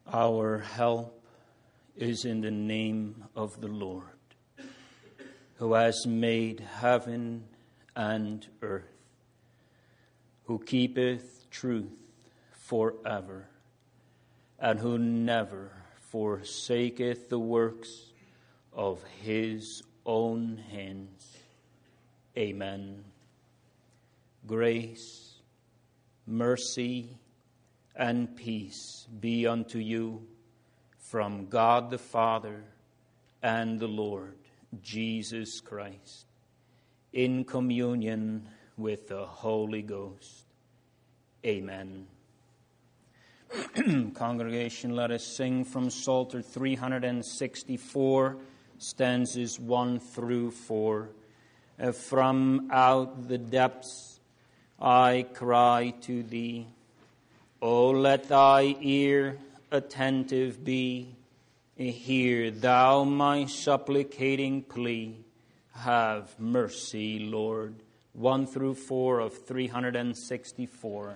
Our help is in the name of the Lord, who has made heaven and earth, who keepeth truth forever, and who never forsaketh the works of his own hands. Amen. Grace, mercy, and peace be unto you from God the Father and the Lord Jesus Christ, in communion with the Holy Ghost. Amen. Congregation, let us sing from Psalter 364, stanzas 1 through 4. From out the depths I cry to thee. O let thy ear attentive be. Hear thou my supplicating plea. Have mercy, Lord. 1 through 4 of 364.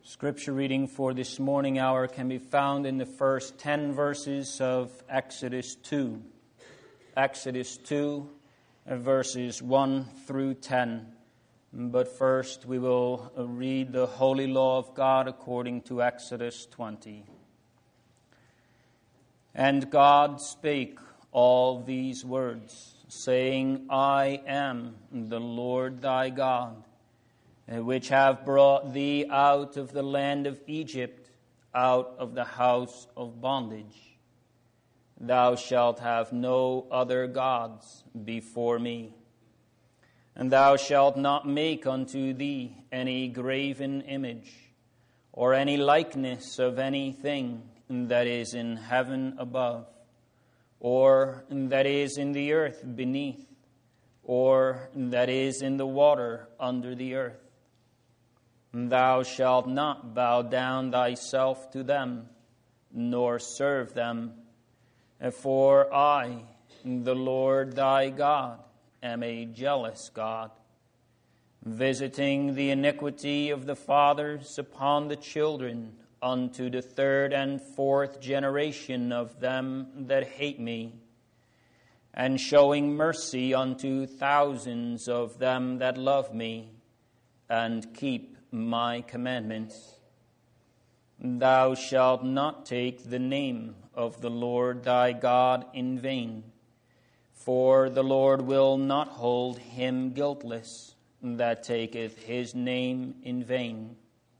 Scripture reading for this morning hour can be found in the first 10 verses of Exodus 2. Exodus 2, verses 1 through 10. But first we will read the holy law of God according to Exodus 20. And God spake all these words, saying, I am the Lord thy God, which have brought thee out of the land of Egypt, out of the house of bondage. Thou shalt have no other gods before me. And thou shalt not make unto thee any graven image, or any likeness of anything that is in heaven above, or that is in the earth beneath, or that is in the water under the earth. Thou shalt not bow down thyself to them, nor serve them. For I, the Lord thy God, am a jealous God, visiting the iniquity of the fathers upon the children, unto the third and fourth generation of them that hate me, and showing mercy unto thousands of them that love me, and keep my commandments. Thou shalt not take the name of the Lord thy God in vain, for the Lord will not hold him guiltless that taketh his name in vain.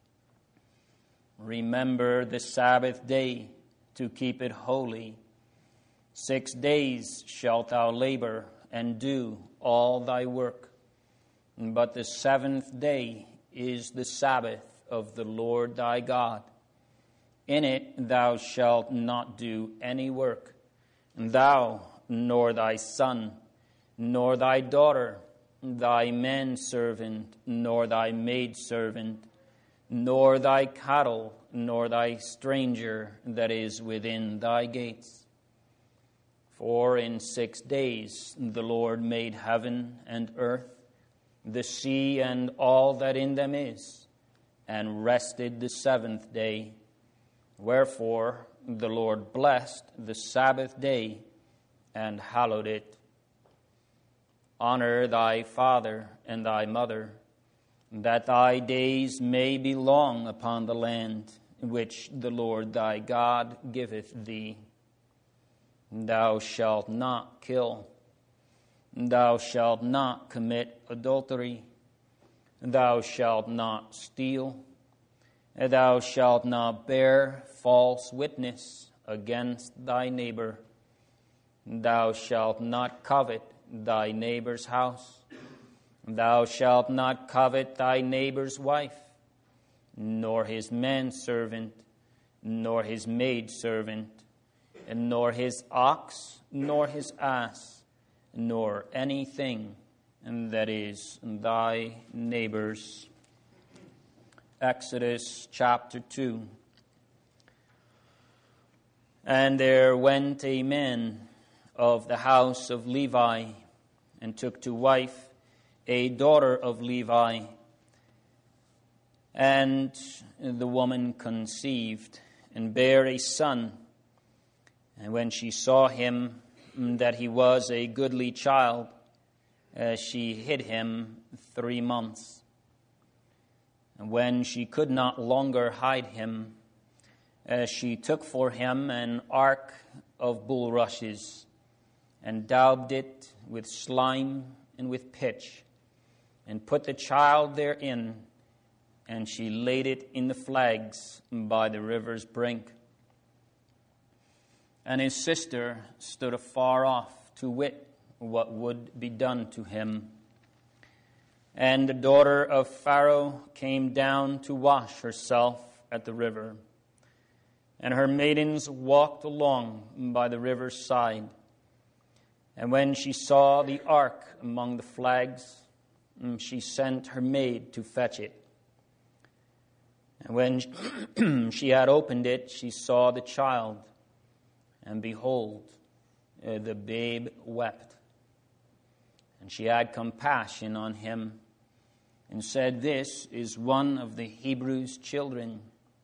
Remember the Sabbath day to keep it holy. 6 days shalt thou labor and do all thy work, but the seventh day is the Sabbath of the Lord thy God. In it thou shalt not do any work, thou, nor thy son, nor thy daughter, thy manservant, nor thy maidservant, nor thy cattle, nor thy stranger that is within thy gates. For in 6 days the Lord made heaven and earth, the sea and all that in them is, and rested the seventh day. Wherefore the Lord blessed the Sabbath day and hallowed it. Honor thy father and thy mother, that thy days may be long upon the land which the Lord thy God giveth thee. Thou shalt not kill. Thou shalt not commit adultery. Thou shalt not steal. Thou shalt not bear false witness against thy neighbor. Thou shalt not covet thy neighbor's house. Thou shalt not covet thy neighbor's wife, nor his manservant, nor his maidservant, nor his ox, nor his ass, nor anything that is thy neighbor's. Exodus chapter 2. And there went a man of the house of Levi, and took to wife a daughter of Levi. And the woman conceived, and bare a son. And when she saw him, that he was a goodly child, she hid him 3 months. And when she could not longer hide him, she took for him an ark of bulrushes, and daubed it with slime and with pitch, and put the child therein, and she laid it in the flags by the river's brink. And his sister stood afar off to wit what would be done to him. And the daughter of Pharaoh came down to wash herself at the river. And her maidens walked along by the river's side. And when she saw the ark among the flags, she sent her maid to fetch it. And when she had opened it, she saw the child, and behold, the babe wept. And she had compassion on him, and said, "This is one of the Hebrews' children."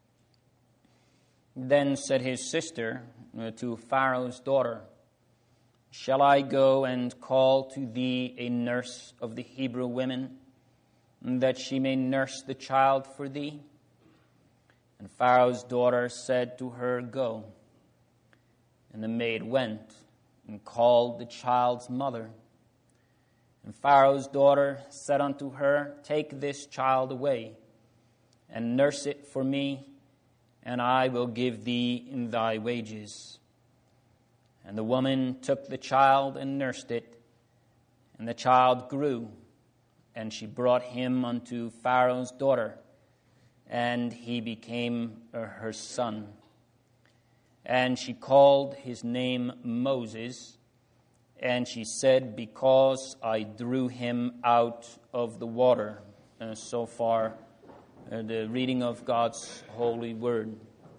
Then said his sister to Pharaoh's daughter, "Shall I go and call to thee a nurse of the Hebrew women, that she may nurse the child for thee?" And Pharaoh's daughter said to her, "Go." And the maid went and called the child's mother. And Pharaoh's daughter said unto her, "Take this child away, and nurse it for me, and I will give thee in thy wages." And the woman took the child and nursed it, and the child grew, and she brought him unto Pharaoh's daughter, and he became her son. And she called his name Moses, and she said, "Because I drew him out of the water." So far, the reading of God's holy word.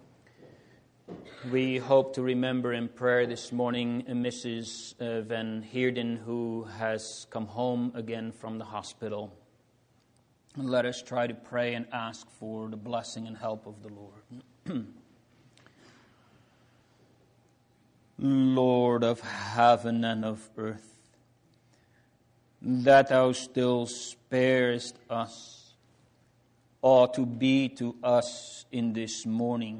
We hope to remember in prayer this morning Mrs. Van Heerden, who has come home again from the hospital. And let us try to pray and ask for the blessing and help of the Lord. Lord of heaven and of earth, that thou still sparest us, ought to be to us in this morning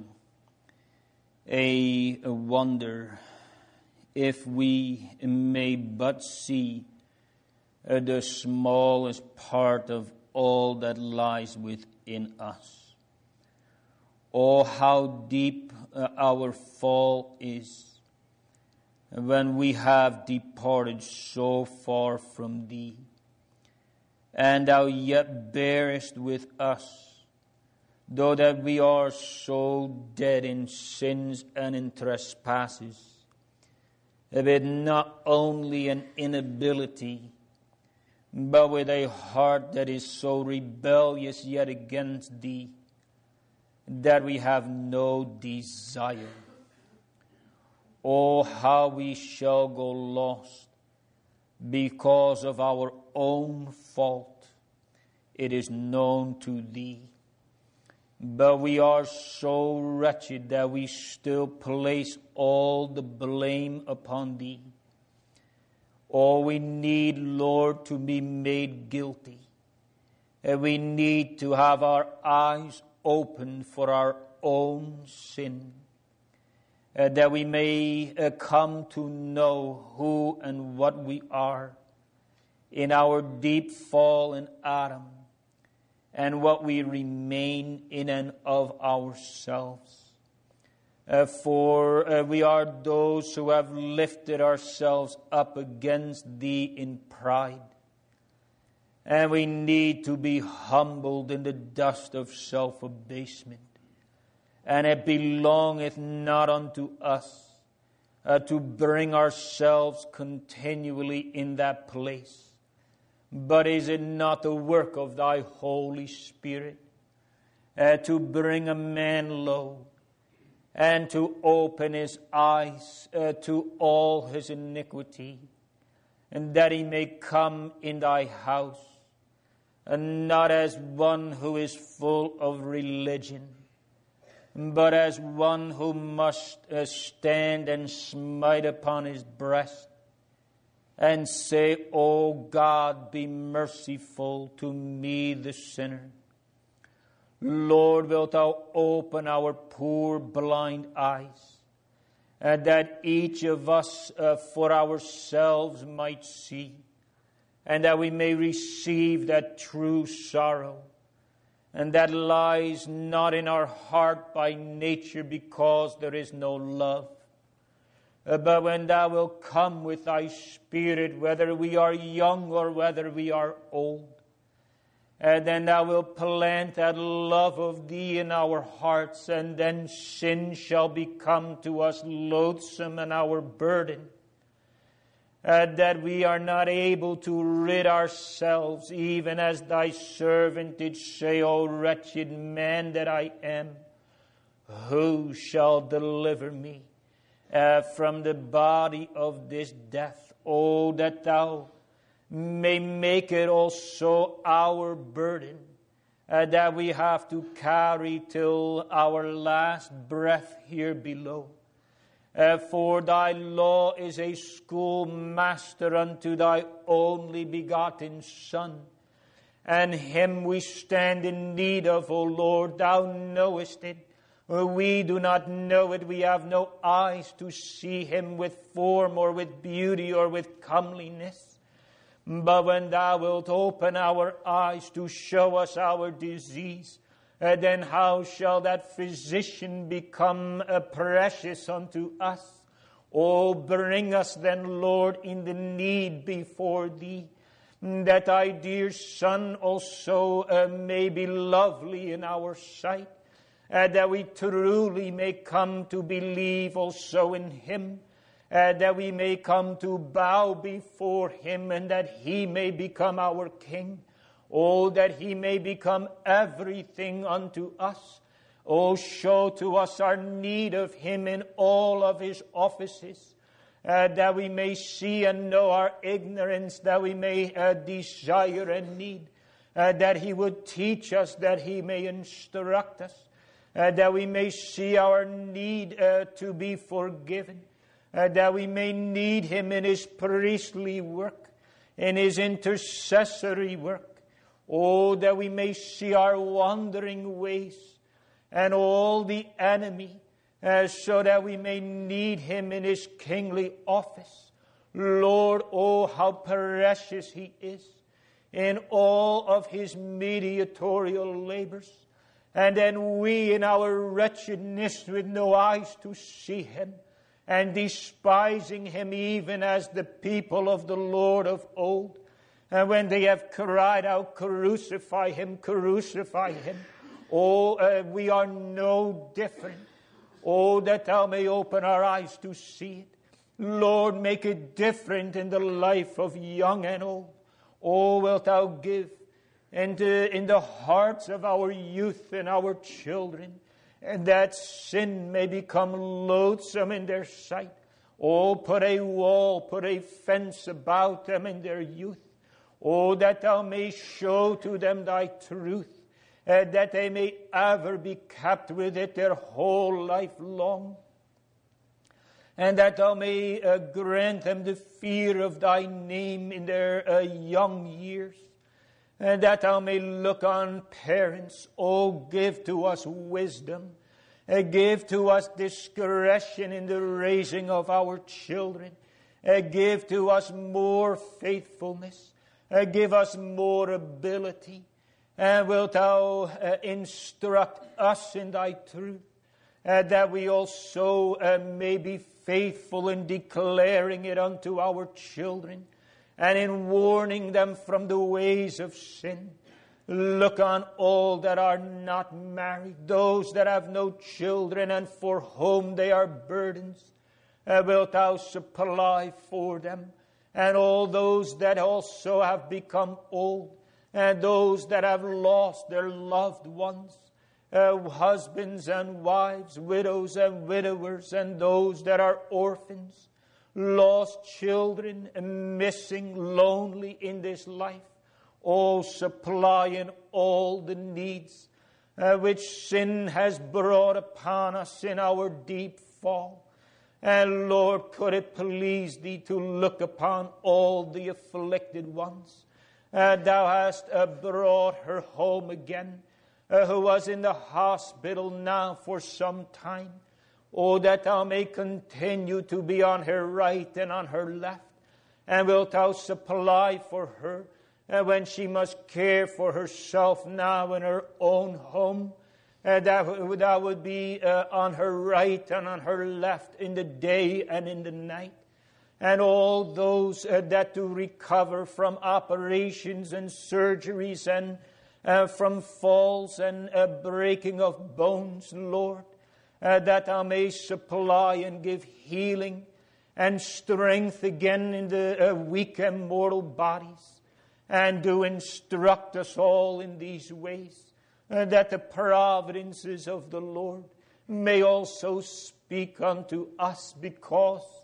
a wonder, if we may but see the smallest part of all that lies within us. Oh, how deep our fall is, when we have departed so far from thee, and thou yet bearest with us, though that we are so dead in sins and in trespasses, with not only an inability, but with a heart that is so rebellious yet against thee, that we have no desire. Oh, how we shall go lost because of our own fault. It is known to thee. But we are so wretched that we still place all the blame upon thee. Oh, we need, Lord, to be made guilty. And we need to have our eyes opened for our own sin, that we may come to know who and what we are in our deep fall in Adam, and what we remain in and of ourselves. For we are those who have lifted ourselves up against thee in pride. And we need to be humbled in the dust of self-abasement. And it belongeth not unto us to bring ourselves continually in that place. But is it not the work of thy Holy Spirit to bring a man low and to open his eyes to all his iniquity, and that he may come in thy house, and not as one who is full of religion, but as one who must stand and smite upon his breast and say, "O God, be merciful to me, the sinner." Lord, wilt thou open our poor blind eyes, and that each of us for ourselves might see, and that we may receive that true sorrow, and that lies not in our heart by nature, because there is no love. But when thou wilt come with thy Spirit, whether we are young or whether we are old, and then thou wilt plant that love of thee in our hearts, and then sin shall become to us loathsome and our burden, that we are not able to rid ourselves, even as thy servant did say, "O wretched man that I am, who shall deliver me from the body of this death?" Oh, that thou may make it also our burden that we have to carry till our last breath here below. For thy law is a schoolmaster unto thy only begotten Son, and him we stand in need of, O Lord. Thou knowest it. We do not know it. We have no eyes to see him with form or with beauty or with comeliness. But when thou wilt open our eyes to show us our disease, then how shall that physician become precious unto us? Oh, bring us then, Lord, in the need before thee, that thy dear Son also may be lovely in our sight, that we truly may come to believe also in him, that we may come to bow before him, and that he may become our King. Oh, that he may become everything unto us. Oh, show to us our need of him in all of his offices, that we may see and know our ignorance, that we may desire and need, that he would teach us, that he may instruct us, that we may see our need to be forgiven, that we may need him in his priestly work, in his intercessory work. Oh, that we may see our wandering ways and all the enemy, so that we may need him in his kingly office. Lord, oh, how precious he is in all of his mediatorial labors. And then we in our wretchedness with no eyes to see him, and despising him even as the people of the Lord of old, and when they have cried out, crucify him, crucify him. Oh, we are no different. Oh, that thou may open our eyes to see it. Lord, make it different in the life of young and old. Oh, wilt thou give in the hearts of our youth and our children, and that sin may become loathsome in their sight. Oh, put a wall, put a fence about them in their youth. Oh, that thou may show to them thy truth, that they may ever be kept with it their whole life long. And that thou may grant them the fear of thy name in their young years. And that thou may look on parents. Oh, give to us wisdom. Give to us discretion in the raising of our children. Give to us more faithfulness. Give us more ability, and wilt thou instruct us in thy truth, that we also may be faithful in declaring it unto our children, and in warning them from the ways of sin. Look on all that are not married, those that have no children, and for whom they are burdens. Wilt thou supply for them, and all those that also have become old, and those that have lost their loved ones, husbands and wives, widows and widowers, and those that are orphans, lost children, missing, lonely in this life. Oh, supplying all the needs which sin has brought upon us in our deep fall. And Lord, could it please thee to look upon all the afflicted ones. Thou hast brought her home again, who was in the hospital now for some time. Oh, that thou may continue to be on her right and on her left. And wilt thou supply for her when she must care for herself now in her own home. That thou would be on her right and on her left in the day and in the night. And all those that do recover from operations and surgeries and from falls and breaking of bones, Lord, that thou may supply and give healing and strength again in the weak and mortal bodies. And do instruct us all in these ways, that the providences of the Lord may also speak unto us, because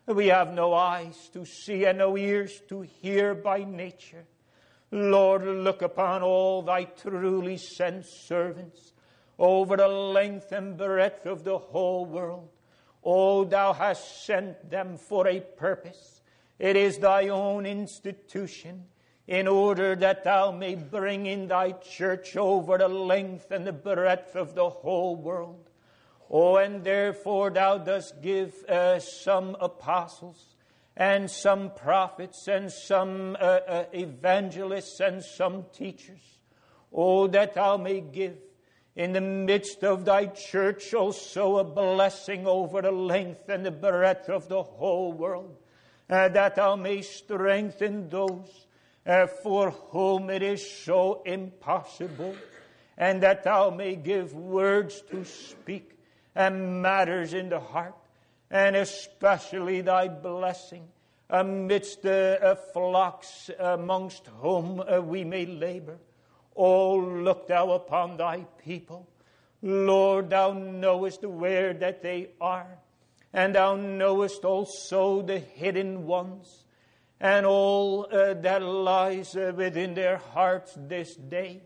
We have no eyes to see and no ears to hear by nature. Lord, look upon all thy truly sent servants over the length and breadth of the whole world. Oh, thou hast sent them for a purpose. It is thy own institution, in order that thou may bring in thy church over the length and the breadth of the whole world. Oh, and therefore thou dost give some apostles, and some prophets, and some evangelists, and some teachers. Oh, that thou may give in the midst of thy church also a blessing over the length and the breadth of the whole world, that thou may strengthen those for whom it is so impossible, and that thou may give words to speak and matters in the heart, and especially thy blessing amidst the flocks amongst whom we may labor. Oh, look thou upon thy people. Lord, thou knowest where that they are, and thou knowest also the hidden ones, and all that lies within their hearts this day.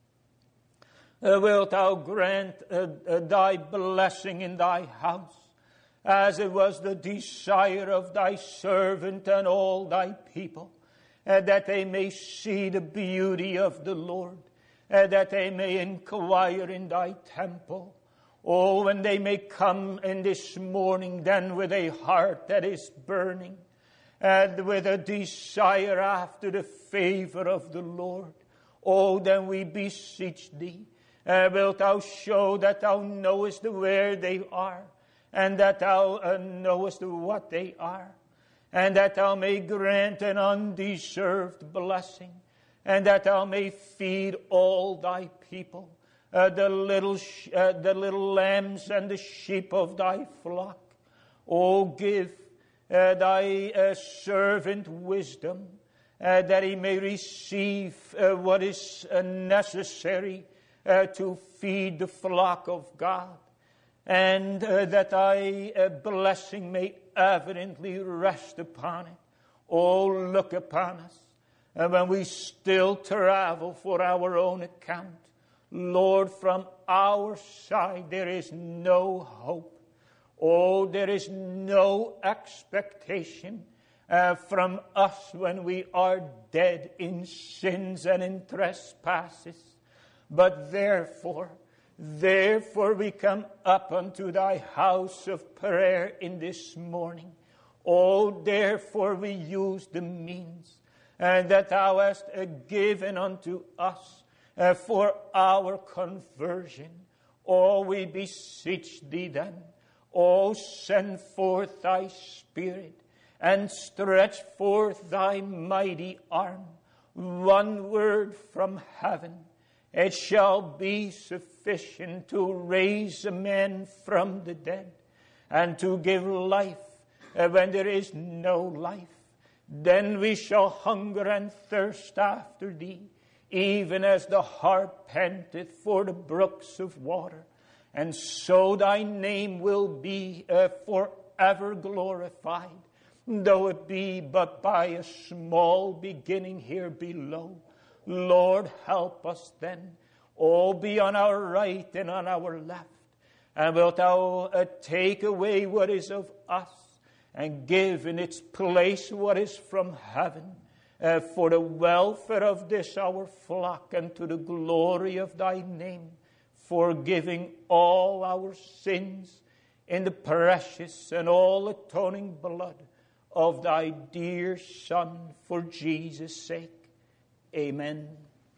Wilt thou grant thy blessing in thy house, as it was the desire of thy servant and all thy people, that they may see the beauty of the Lord, that they may inquire in thy temple. Oh, and they may come in this morning then with a heart that is burning, and with a desire after the favor of the Lord. Oh, then we beseech thee, wilt thou show that thou knowest where they are, and that thou knowest what they are, and that thou may grant an undeserved blessing, and that thou may feed all thy people, the little lambs and the sheep of thy flock. Oh, give thy servant wisdom, that he may receive what is necessary to feed the flock of God, and that thy blessing may evidently rest upon it. Oh, look upon us, when we still travel for our own account. Lord, from our side there is no hope. Oh, there is no expectation from us when we are dead in sins and in trespasses. But therefore we come up unto thy house of prayer in this morning. Oh, therefore we use the means that thou hast given unto us for our conversion. Oh, we beseech thee then, oh, send forth thy Spirit and stretch forth thy mighty arm. One word from heaven, it shall be sufficient to raise a man from the dead and to give life when there is no life. Then we shall hunger and thirst after thee, even as the hart panteth for the brooks of water. And so thy name will be forever glorified, though it be but by a small beginning here below. Lord, help us then. Oh, be on our right and on our left. And wilt thou take away what is of us and give in its place what is from heaven, for the welfare of this our flock and to the glory of thy name, forgiving all our sins in the precious and all atoning blood of thy dear Son, for Jesus' sake. Amen.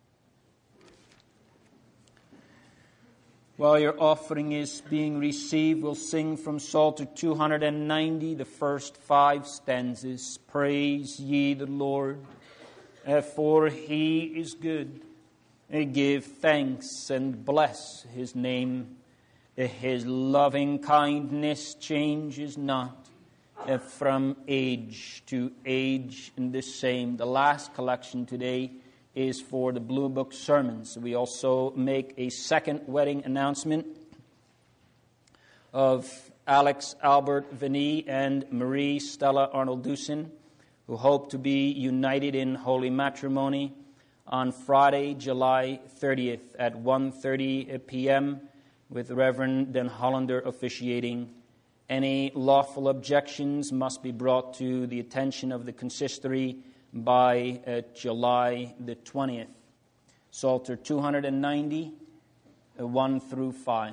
While your offering is being received, we'll sing from Psalter 290, the first 5 stanzas. Praise ye the Lord, for he is good. Give thanks and bless his name. His loving kindness changes not, from age to age in the same. The last collection today is for the Blue Book sermons. We also make a second wedding announcement of Alex Albert Vinny and Marie Stella Arnold-Dusin, who hope to be united in holy matrimony on Friday, July 30th at 1:30 p.m. with Reverend Den Hollander officiating. Any lawful objections must be brought to the attention of the consistory by July the 20th. Psalter 290, 1 through 5.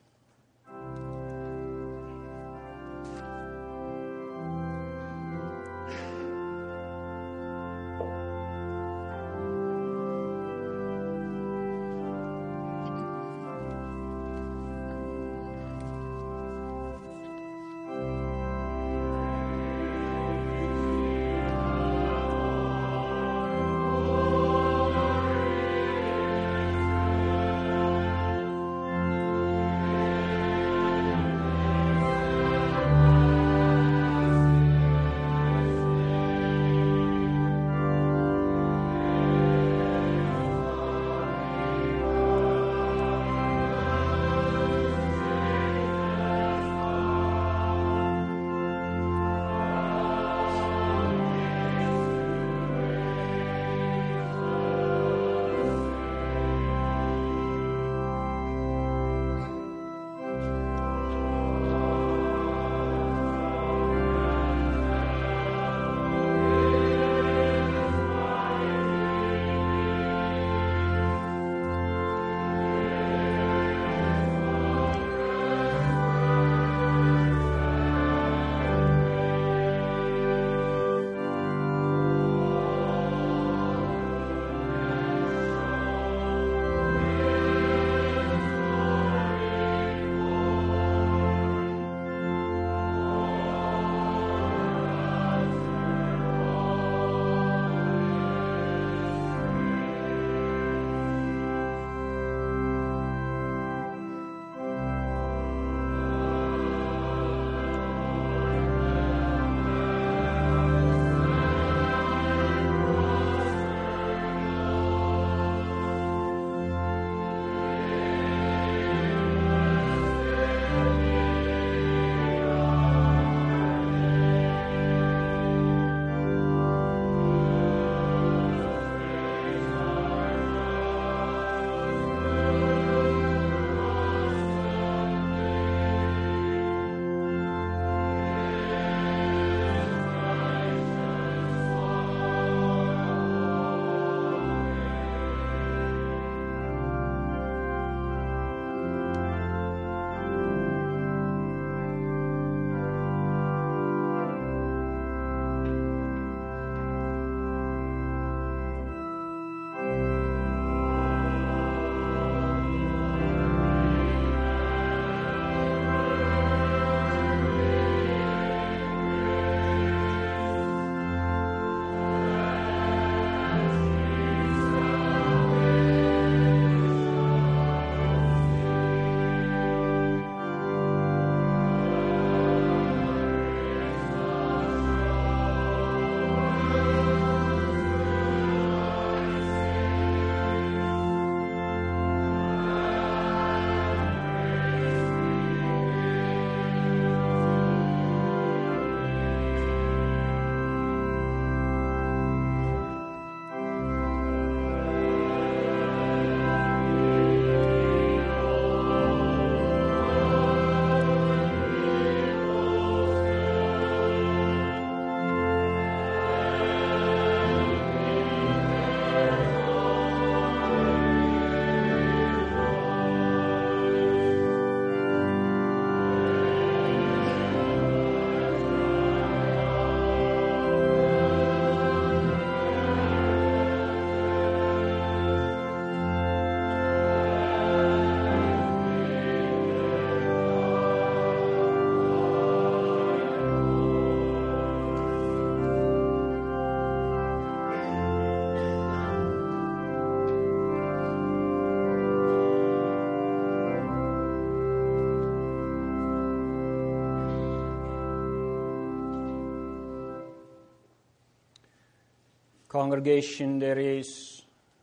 Congregation, there is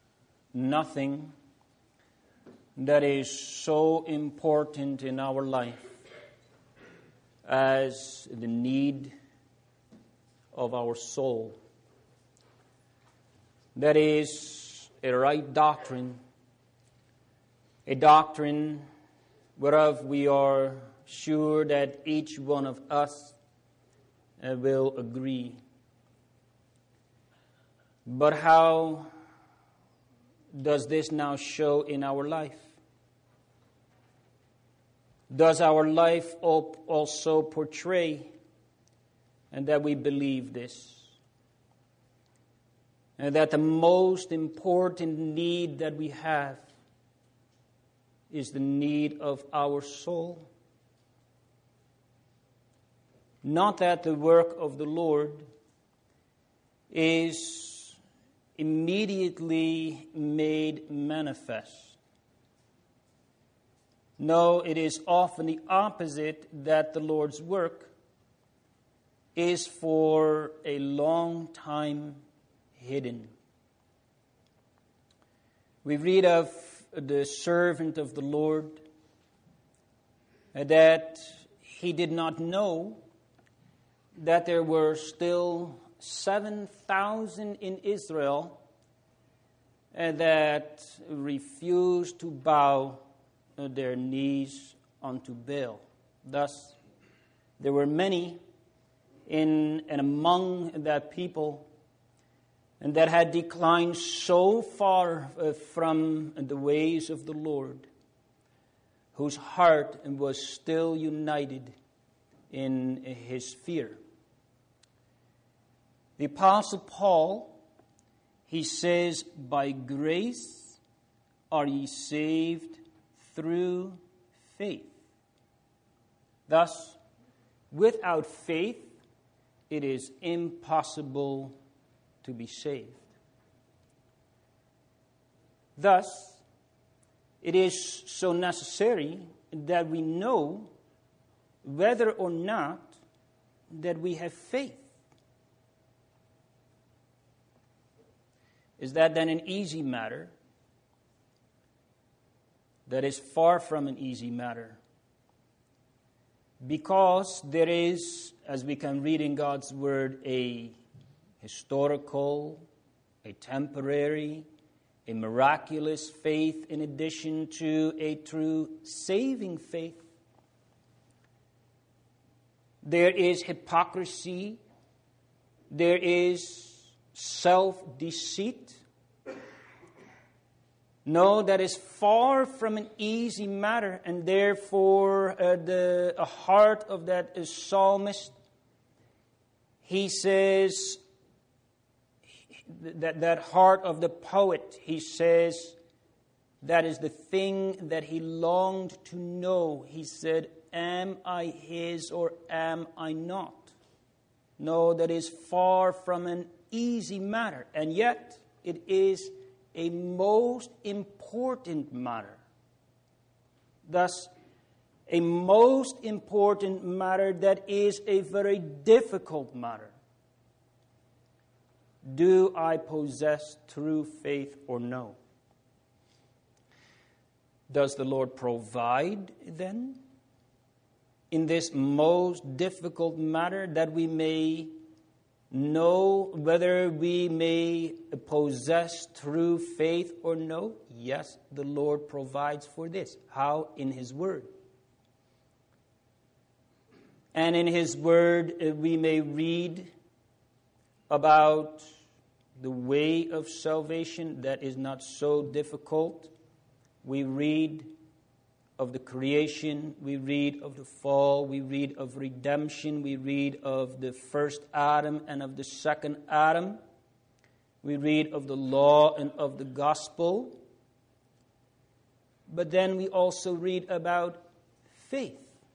nothing that is so important in our life as the need of our soul. That is a right doctrine, a doctrine whereof we are sure that each one of us will agree. But how does this now show in our life? Does our life also portray and that we believe this? And that the most important need that we have is the need of our soul? Not that the work of the Lord is immediately made manifest. No, it is often the opposite, that the Lord's work is for a long time hidden. We read of the servant of the Lord that he did not know that there were still 7,000 in Israel that refused to bow their knees unto Baal. Thus, there were many in and among that people and that had declined so far from the ways of the Lord, whose heart was still united in his fear. The Apostle Paul, he says, by grace are ye saved through faith. Thus, without faith, it is impossible to be saved. Thus, it is so necessary that we know whether or not that we have faith. Is that then an easy matter? That is far from an easy matter. Because there is, as we can read in God's Word, a historical, a temporary, a miraculous faith in addition to a true saving faith. There is hypocrisy. There is self-deceit. No, that is far from an easy matter, and therefore the heart of that psalmist, he says, that heart of the poet, he says, that is the thing that he longed to know. He said, am I his or am I not? No, that is far from an easy matter, and yet it is a most important matter. Thus, a most important matter that is a very difficult matter. Do I possess true faith or no? Does the Lord provide then in this most difficult matter that we may know whether we may possess true faith or no? Yes, the Lord provides for this. How? In His Word. And in His Word we may read about the way of salvation that is not so difficult. We read of the creation, we read of the fall, we read of redemption, we read of the first Adam and of the second Adam. We read of the law and of the gospel. But then we also read about faith.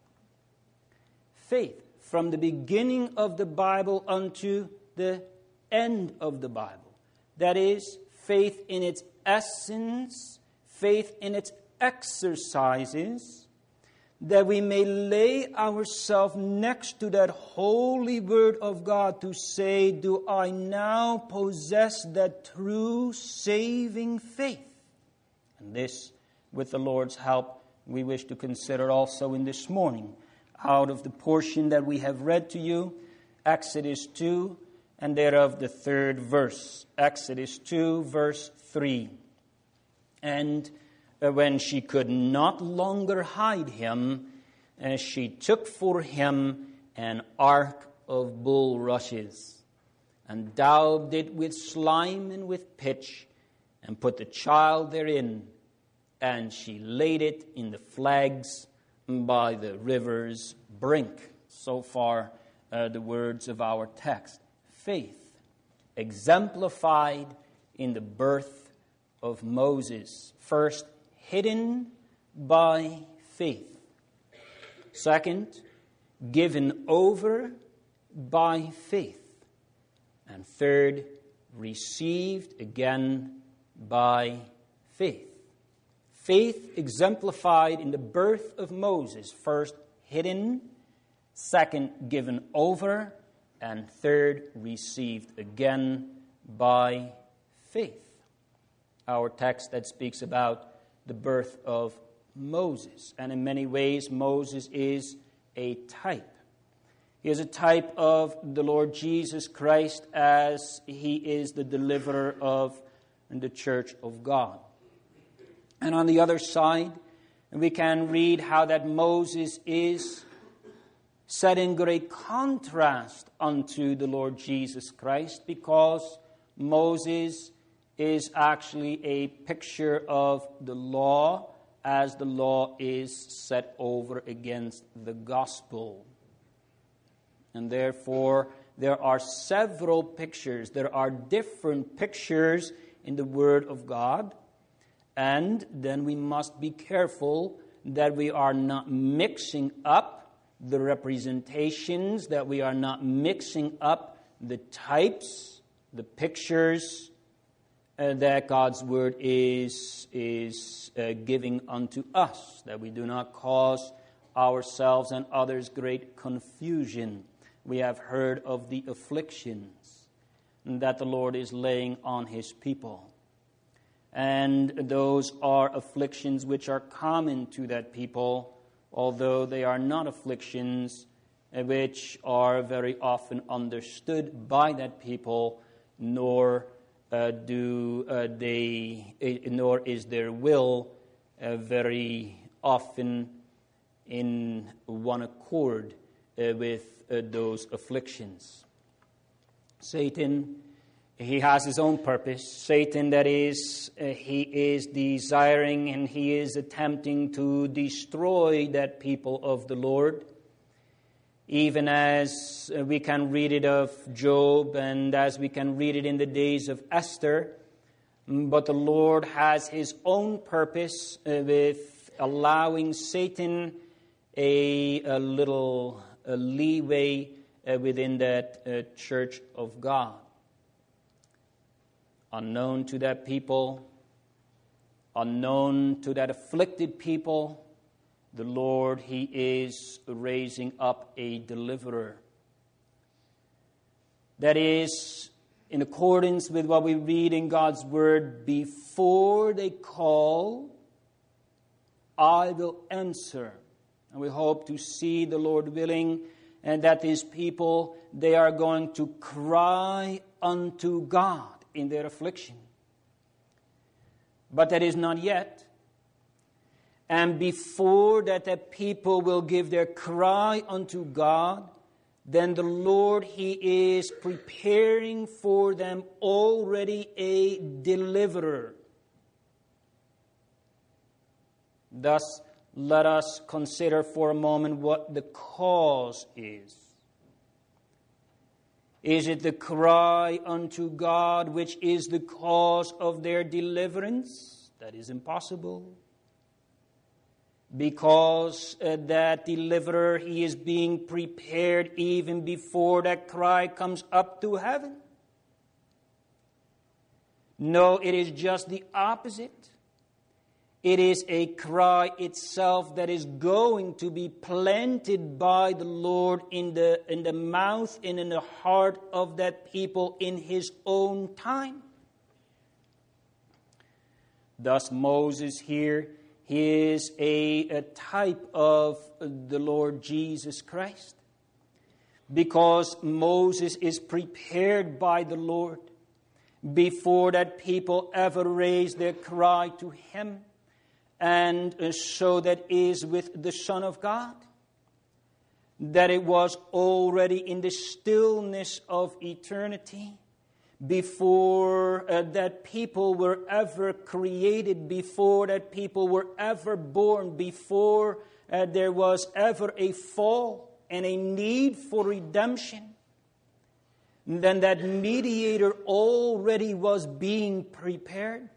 Faith from the beginning of the Bible unto the end of the Bible. That is, faith in its essence, faith in its exercises, that we may lay ourselves next to that holy word of God to say, do I now possess that true saving faith? And this, with the Lord's help, we wish to consider also in this morning. out of the portion that we have read to you, Exodus 2, and thereof the 3rd verse. Exodus 2, verse 3. And when she could not longer hide him, she took for him an ark of bulrushes, and daubed it with slime and with pitch, and put the child therein, and she laid it in the flags by the river's brink. So far, the words of our text. Faith, exemplified in the birth of Moses. First, hidden by faith. Second, given over by faith. And third, received again by faith. Faith exemplified in the birth of Moses. First, hidden. Second, given over. And third, received again by faith. Our text that speaks about the birth of Moses. And in many ways, Moses is a type. He is a type of the Lord Jesus Christ as he is the deliverer of the church of God. And on the other side, we can read how that Moses is set in great contrast unto the Lord Jesus Christ, because Moses is actually a picture of the law, as the law is set over against the gospel. And therefore, there are several pictures. There are different pictures in the Word of God. And then we must be careful that we are not mixing up the representations, that we are not mixing up the types, the pictures that God's Word is giving unto us, that we do not cause ourselves and others great confusion. We have heard of the afflictions that the Lord is laying on his people. And those are afflictions which are common to that people, although they are not afflictions which are very often understood by that people, nor is their will very often in one accord with those afflictions. Satan, he has his own purpose. Satan, that is, he is desiring and he is attempting to destroy that people of the Lord, even as we can read it of Job and as we can read it in the days of Esther. But the Lord has his own purpose with allowing Satan a little leeway within that church of God. Unknown to that people, unknown to that afflicted people, the Lord, he is raising up a deliverer. That is, in accordance with what we read in God's Word, before they call, I will answer. And we hope to see, the Lord willing, and that these people, they are going to cry unto God in their affliction. But that is not yet. And before that the people will give their cry unto God, then the Lord, he is preparing for them already a deliverer. Thus, let us consider for a moment what the cause is. Is it the cry unto God which is the cause of their deliverance? That is impossible. Because that deliverer, he is being prepared even before that cry comes up to heaven. No, it is just the opposite. It is a cry itself that is going to be planted by the Lord in the mouth and in the heart of that people in his own time. Thus Moses here, he is a type of the Lord Jesus Christ. Because Moses is prepared by the Lord before that people ever raise their cry to him, and so that is with the Son of God. That it was already in the stillness of eternity, before that people were ever created, before that people were ever born, before there was ever a fall and a need for redemption, then that mediator already was being prepared.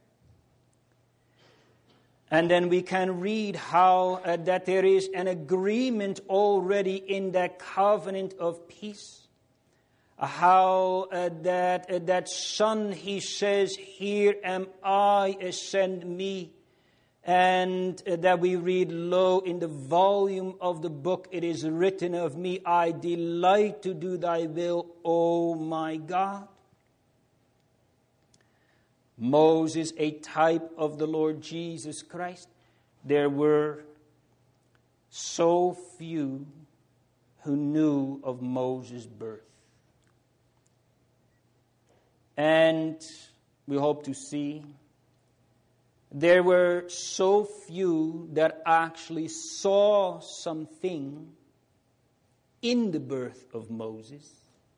And then we can read how that there is an agreement already in that covenant of peace. How that Son, he says, "Here am I, send me." And that we read, "Lo, in the volume of the book it is written of me, I delight to do thy will, O my God." Moses, a type of the Lord Jesus Christ. There were so few who knew of Moses' birth. And we hope to see there were so few that actually saw something in the birth of Moses.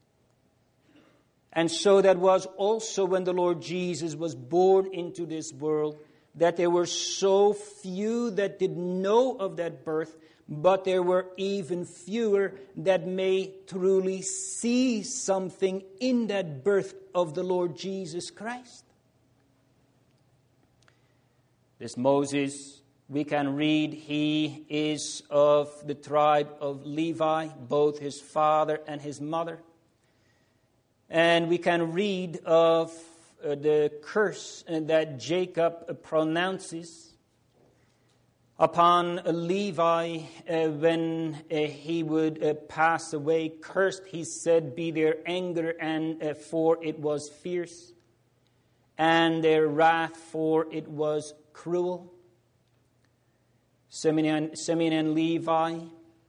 And so that was also when the Lord Jesus was born into this world, that there were so few that did know of that birth, but there were even fewer that may truly see something in that birth of the Lord Jesus Christ. This Moses, we can read, he is of the tribe of Levi, both his father and his mother. And we can read of the curse that Jacob pronounces upon Levi when he would pass away. "Cursed," he said, "be their anger, and for it was fierce, and their wrath, for it was cruel." Simeon and Levi,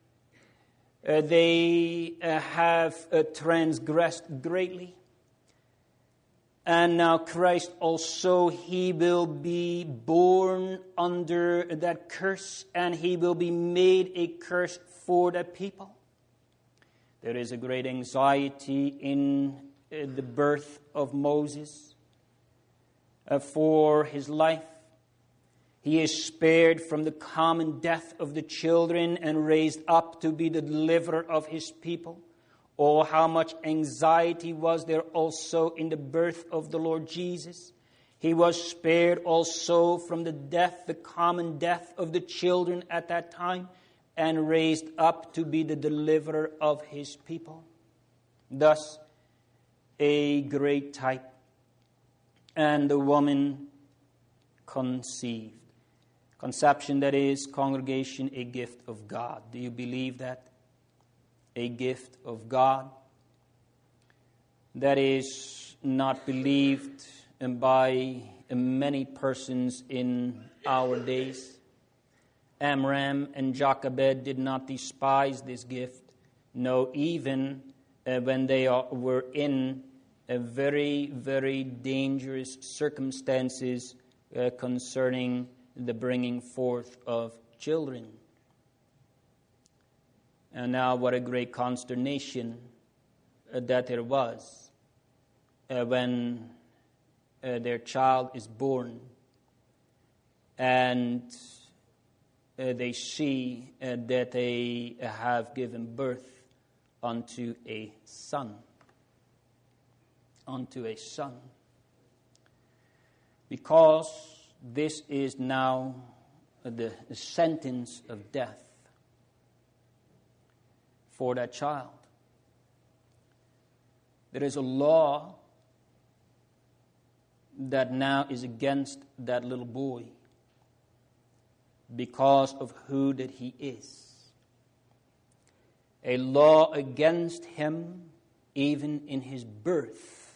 they have transgressed greatly. And now Christ also, he will be born under that curse, and he will be made a curse for the people. There is a great anxiety in the birth of Moses for his life. He is spared from the common death of the children and raised up to be the deliverer of his people. Oh, how much anxiety was there also in the birth of the Lord Jesus. He was spared also from the death, the common death of the children at that time, and raised up to be the deliverer of his people. Thus, a great type. And the woman conceived. Conception, that is, congregation, a gift of God. Do you believe that? A gift of God. That is not believed by many persons in our days. Amram and Jochebed did not despise this gift. No, even when they were in very, very dangerous circumstances concerning the bringing forth of children. And now what a great consternation that there was when their child is born and they see that they have given birth unto a son. Unto a son. Because this is now the sentence of death for that child. There is a law that now is against that little boy because of who that he is. A law against him even in his birth,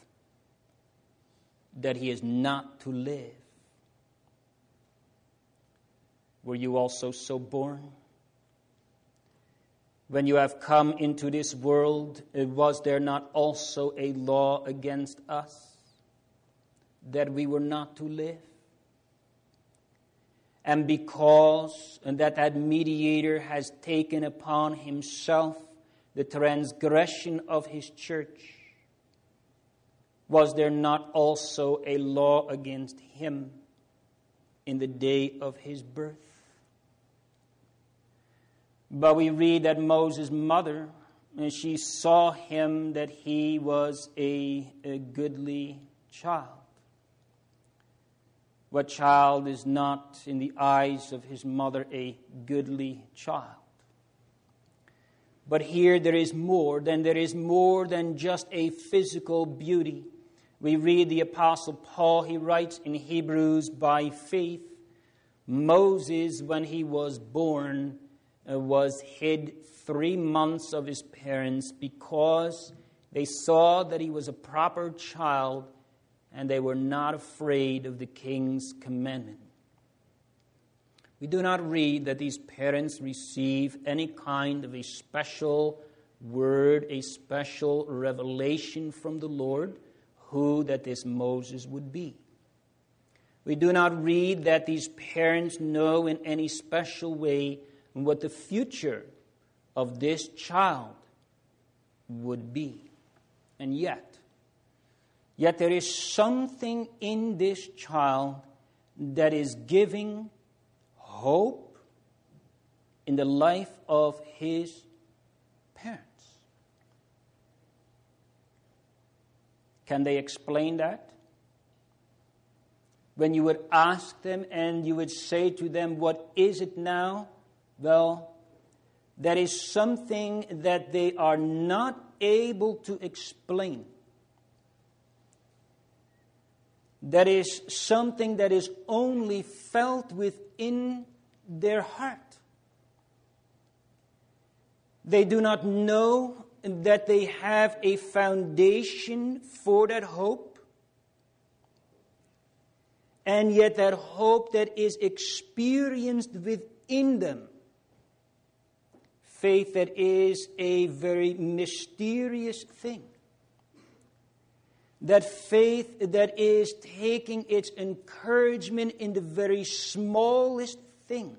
that he is not to live. were you also so born? When you have come into this world, was there not also a law against us, that we were not to live? And because that mediator has taken upon himself the transgression of his church, was there not also a law against him in the day of his birth? But we read that Moses' mother, and she saw him that he was a goodly child. What child is not, in the eyes of his mother, a goodly child? But here there is more than just a physical beauty. We read the Apostle Paul, he writes in Hebrews, by faith, Moses, when he was born, was hid 3 months of his parents because they saw that he was a proper child and they were not afraid of the king's commandment. We do not read that these parents receive any kind of a special word, a special revelation from the Lord, who that this Moses would be. We do not read that these parents know in any special way what the future of this child would be. And yet there is something in this child that is giving hope in the life of his parents. Can they explain that? When you would ask them and you would say to them, what is it now? Well, that is something that they are not able to explain. That is something that is only felt within their heart. They do not know that they have a foundation for that hope. And yet that hope that is experienced within them, faith that is a very mysterious thing. That faith that is taking its encouragement in the very smallest things.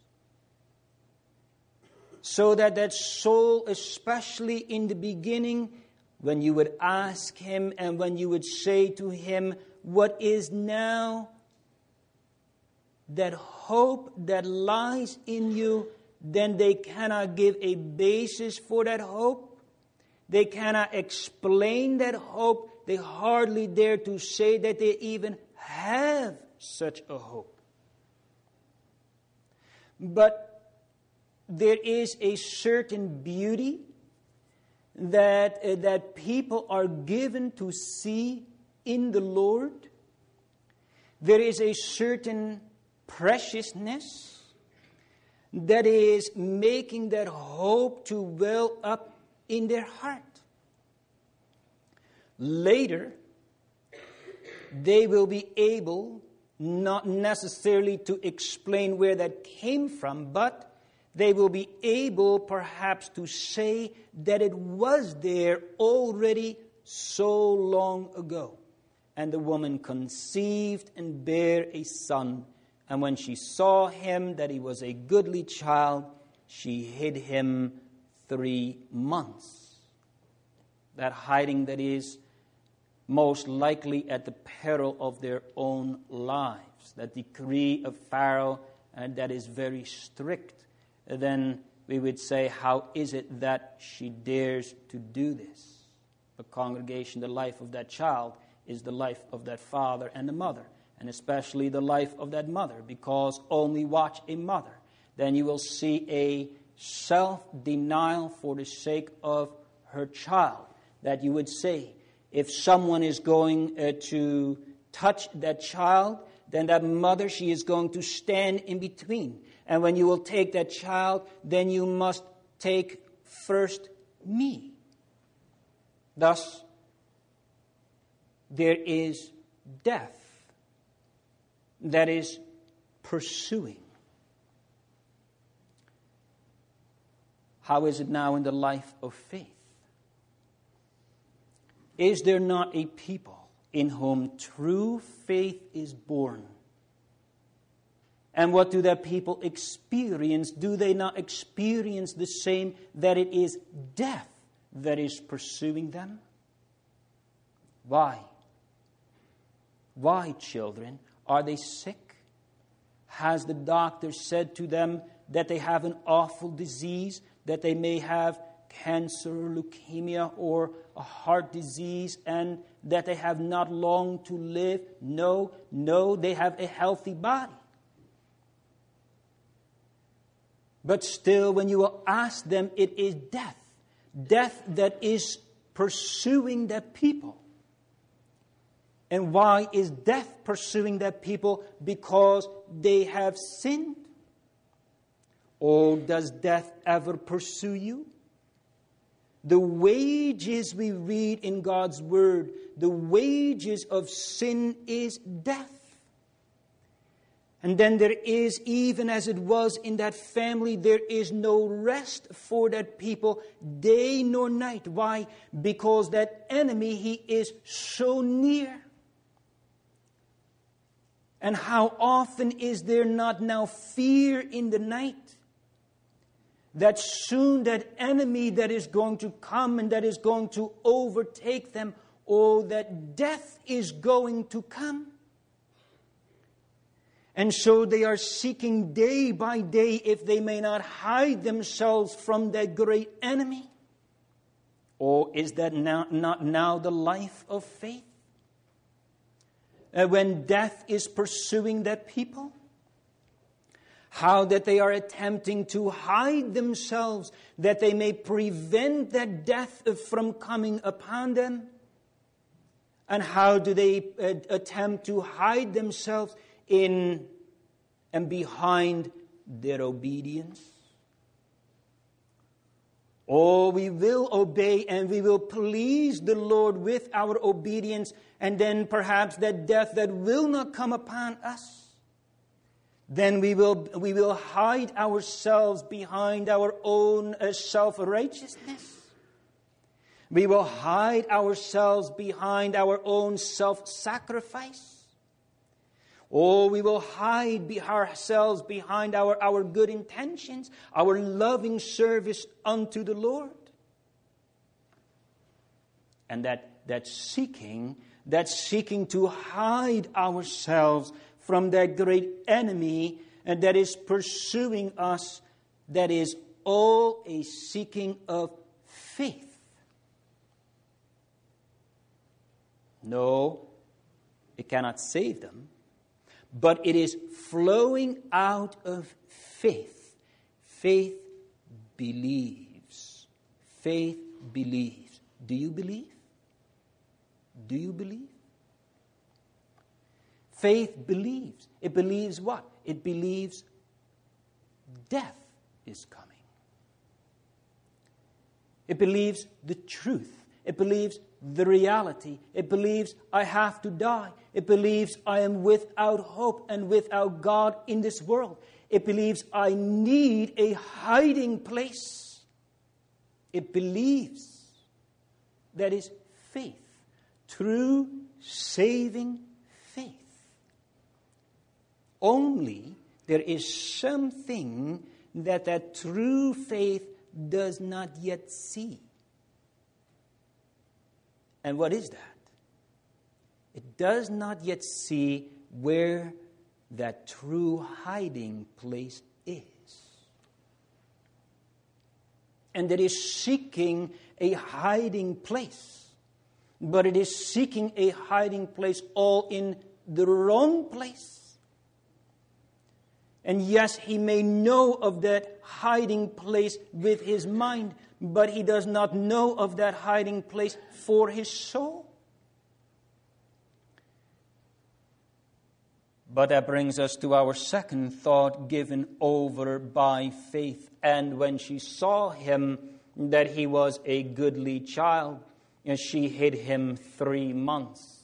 So that soul, especially in the beginning, when you would ask him and when you would say to him, what is now? That hope that lies in you, then they cannot give a basis for that hope. They cannot explain that hope. They hardly dare to say that they even have such a hope. But there is a certain beauty that people are given to see in the Lord. There is a certain preciousness that is making that hope to well up in their heart. Later, they will be able not necessarily to explain where that came from, but they will be able perhaps to say that it was there already so long ago. And the woman conceived and bare a son. And when she saw him, that he was a goodly child, she hid him 3 months. That hiding that is most likely at the peril of their own lives. That decree of Pharaoh that is very strict. Then we would say, how is it that she dares to do this? The congregation, the life of that child is the life of that father and the mother, and especially the life of that mother, because only watch a mother. Then you will see a self-denial for the sake of her child. That you would say, if someone is going to touch that child, then that mother, she is going to stand in between. And when you will take that child, then you must take first me. Thus, there is death that is pursuing. how is it now in the life of faith? Is there not a people in whom true faith is born? And what do that people experience? Do they not experience the same, that it is death that is pursuing them? Why? Why, children? Are they sick? Has the doctor said to them that they have an awful disease, that they may have cancer, leukemia, or a heart disease, and that they have not long to live? No, they have a healthy body. But still, when you will ask them, it is death. Death that is pursuing that people. And why is death pursuing that people? Because they have sinned. Or does death ever pursue you? The wages we read in God's Word, the wages of sin is death. And then there is, even as it was in that family, there is no rest for that people, day nor night. Why? Because that enemy, he is so near. And how often is there not now fear in the night? That soon that enemy that is going to come and that is going to overtake them, or that death is going to come. And so they are seeking day by day if they may not hide themselves from that great enemy. Or is that not now the life of faith? When death is pursuing that people? How that they are attempting to hide themselves, that they may prevent that death from coming upon them. And how do they attempt to hide themselves in and behind their obedience? Oh, we will obey and we will please the Lord with our obedience, and then perhaps that death that will not come upon us. Then we will hide ourselves behind our own self-righteousness. We will hide ourselves behind our own self-sacrifice. Or we will hide ourselves behind our good intentions, our loving service unto the Lord. And that seeking to hide ourselves from that great enemy and that is pursuing us, that is all a seeking of faith. No, it cannot save them, but it is flowing out of faith. Faith believes. Faith believes. Do you believe? Do you believe? Faith believes. It believes what? It believes death is coming. It believes the truth. It believes the reality. It believes I have to die. It believes I am without hope and without God in this world. It believes I need a hiding place. It believes. That is faith. True saving faith. Only there is something that true faith does not yet see. And what is that? It does not yet see where that true hiding place is. And it is seeking a hiding place. But it is seeking a hiding place all in the wrong place. And yes, he may know of that hiding place with his mind, but he does not know of that hiding place for his soul. But that brings us to our second thought, given over by faith. And when she saw him, that he was a goodly child, and she hid him 3 months.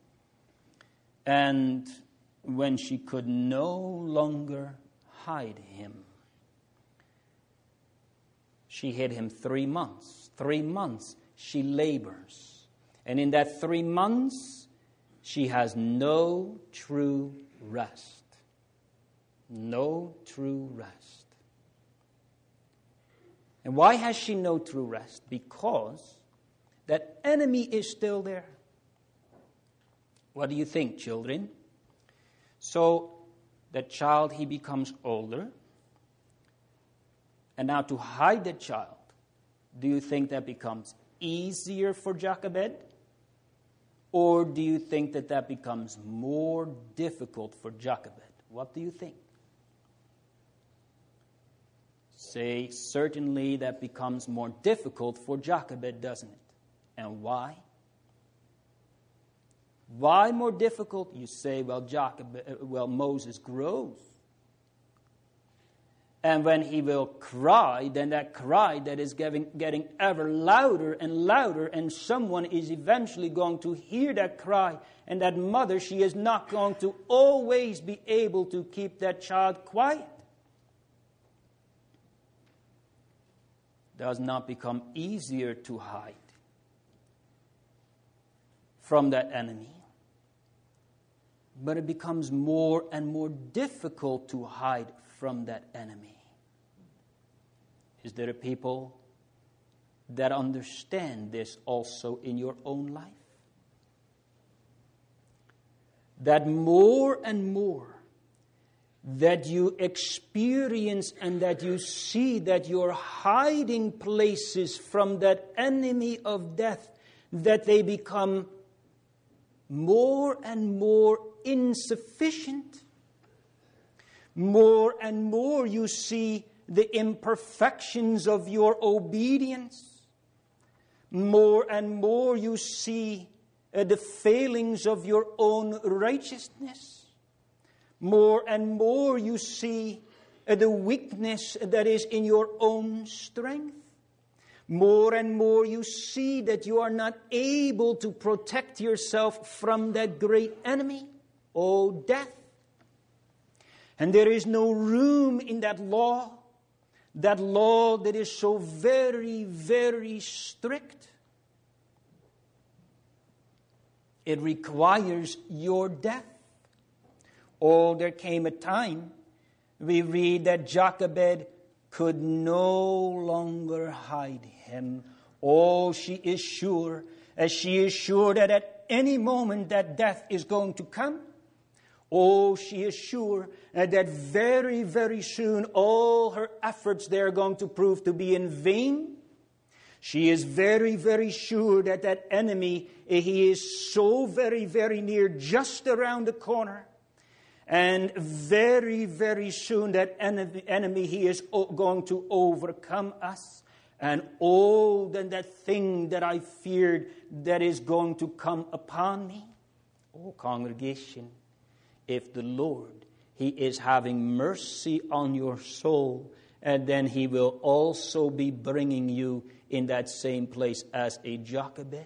And when she could no longer hide him, She hid him 3 months. 3 months she labors. And in that 3 months, she has no true rest. No true rest. And why has she no true rest? Because that enemy is still there. What do you think, children? So that child, he becomes older. And now to hide the child, do you think that becomes easier for Jochebed? Or do you think that that becomes more difficult for Jochebed? What do you think? Say, certainly that becomes more difficult for Jochebed, doesn't it? And why? Why more difficult? You say, well, Moses grows. And when he will cry, then that cry that is getting ever louder and louder, and someone is eventually going to hear that cry. And that mother, she is not going to always be able to keep that child quiet. Does not become easier to hide from that enemy. But it becomes more and more difficult to hide from that enemy. Is there a people that understand this also in your own life? That more and more that you experience and that you see that your hiding places from that enemy of death, that they become more and more insufficient. More and more you see the imperfections of your obedience. More and more you see the failings of your own righteousness. More and more you see the weakness that is in your own strength. More and more you see that you are not able to protect yourself from that great enemy, death. And there is no room in that law that is so very, very strict. It requires your death. There came a time, we read that Jochebed could no longer hide him. She is sure that at any moment that death is going to come. She is sure that very, very soon all her efforts they are going to prove to be in vain. She is very, very sure that that enemy, he is so very, very near, just around the corner. And very, very soon that enemy, he is going to overcome us. And then that thing that I feared that is going to come upon me. Congregation, if the Lord, he is having mercy on your soul, and then he will also be bringing you in that same place as a Jochebed.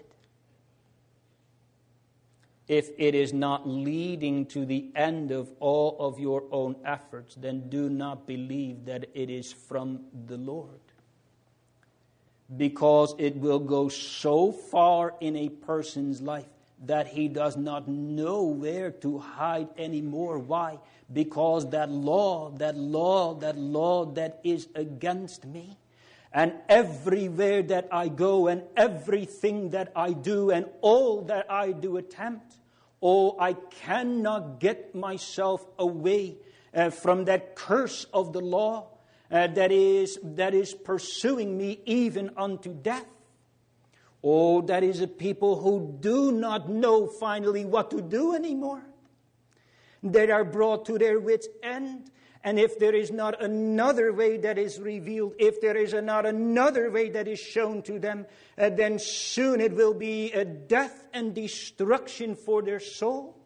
If it is not leading to the end of all of your own efforts, then do not believe that it is from the Lord. Because it will go so far in a person's life that he does not know where to hide anymore. Why? Because that law that is against me. And everywhere that I go and everything that I do and all that I do attempt, I cannot get myself away from that curse of the law that is pursuing me even unto death. That is a people who do not know finally what to do anymore. They are brought to their wits' end. And if there is not another way that is revealed, if there is not another way that is shown to them, then soon it will be a death and destruction for their soul.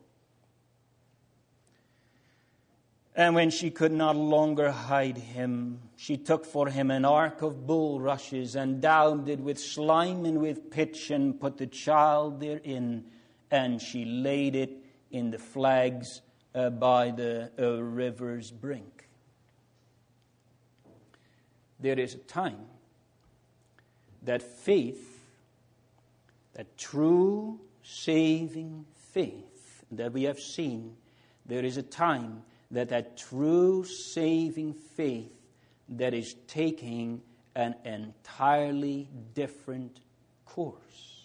And when she could not longer hide him, she took for him an ark of bulrushes and daubed it with slime and with pitch and put the child therein, and she laid it in the flags by the river's brink. There is a time that faith, that true saving faith that we have seen, there is a time that true saving faith that is taking an entirely different course.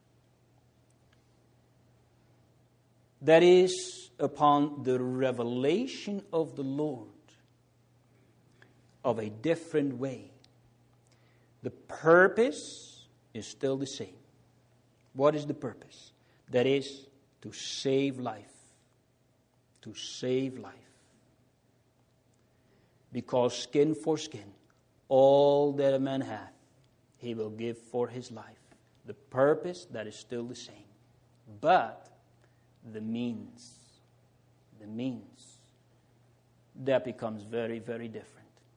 That is upon the revelation of the Lord of a different way. The purpose is still the same. What is the purpose? That is to save life. To save life. Because skin for skin, all that a man hath, he will give for his life. The purpose, that is still the same. But the means, that becomes very, very different.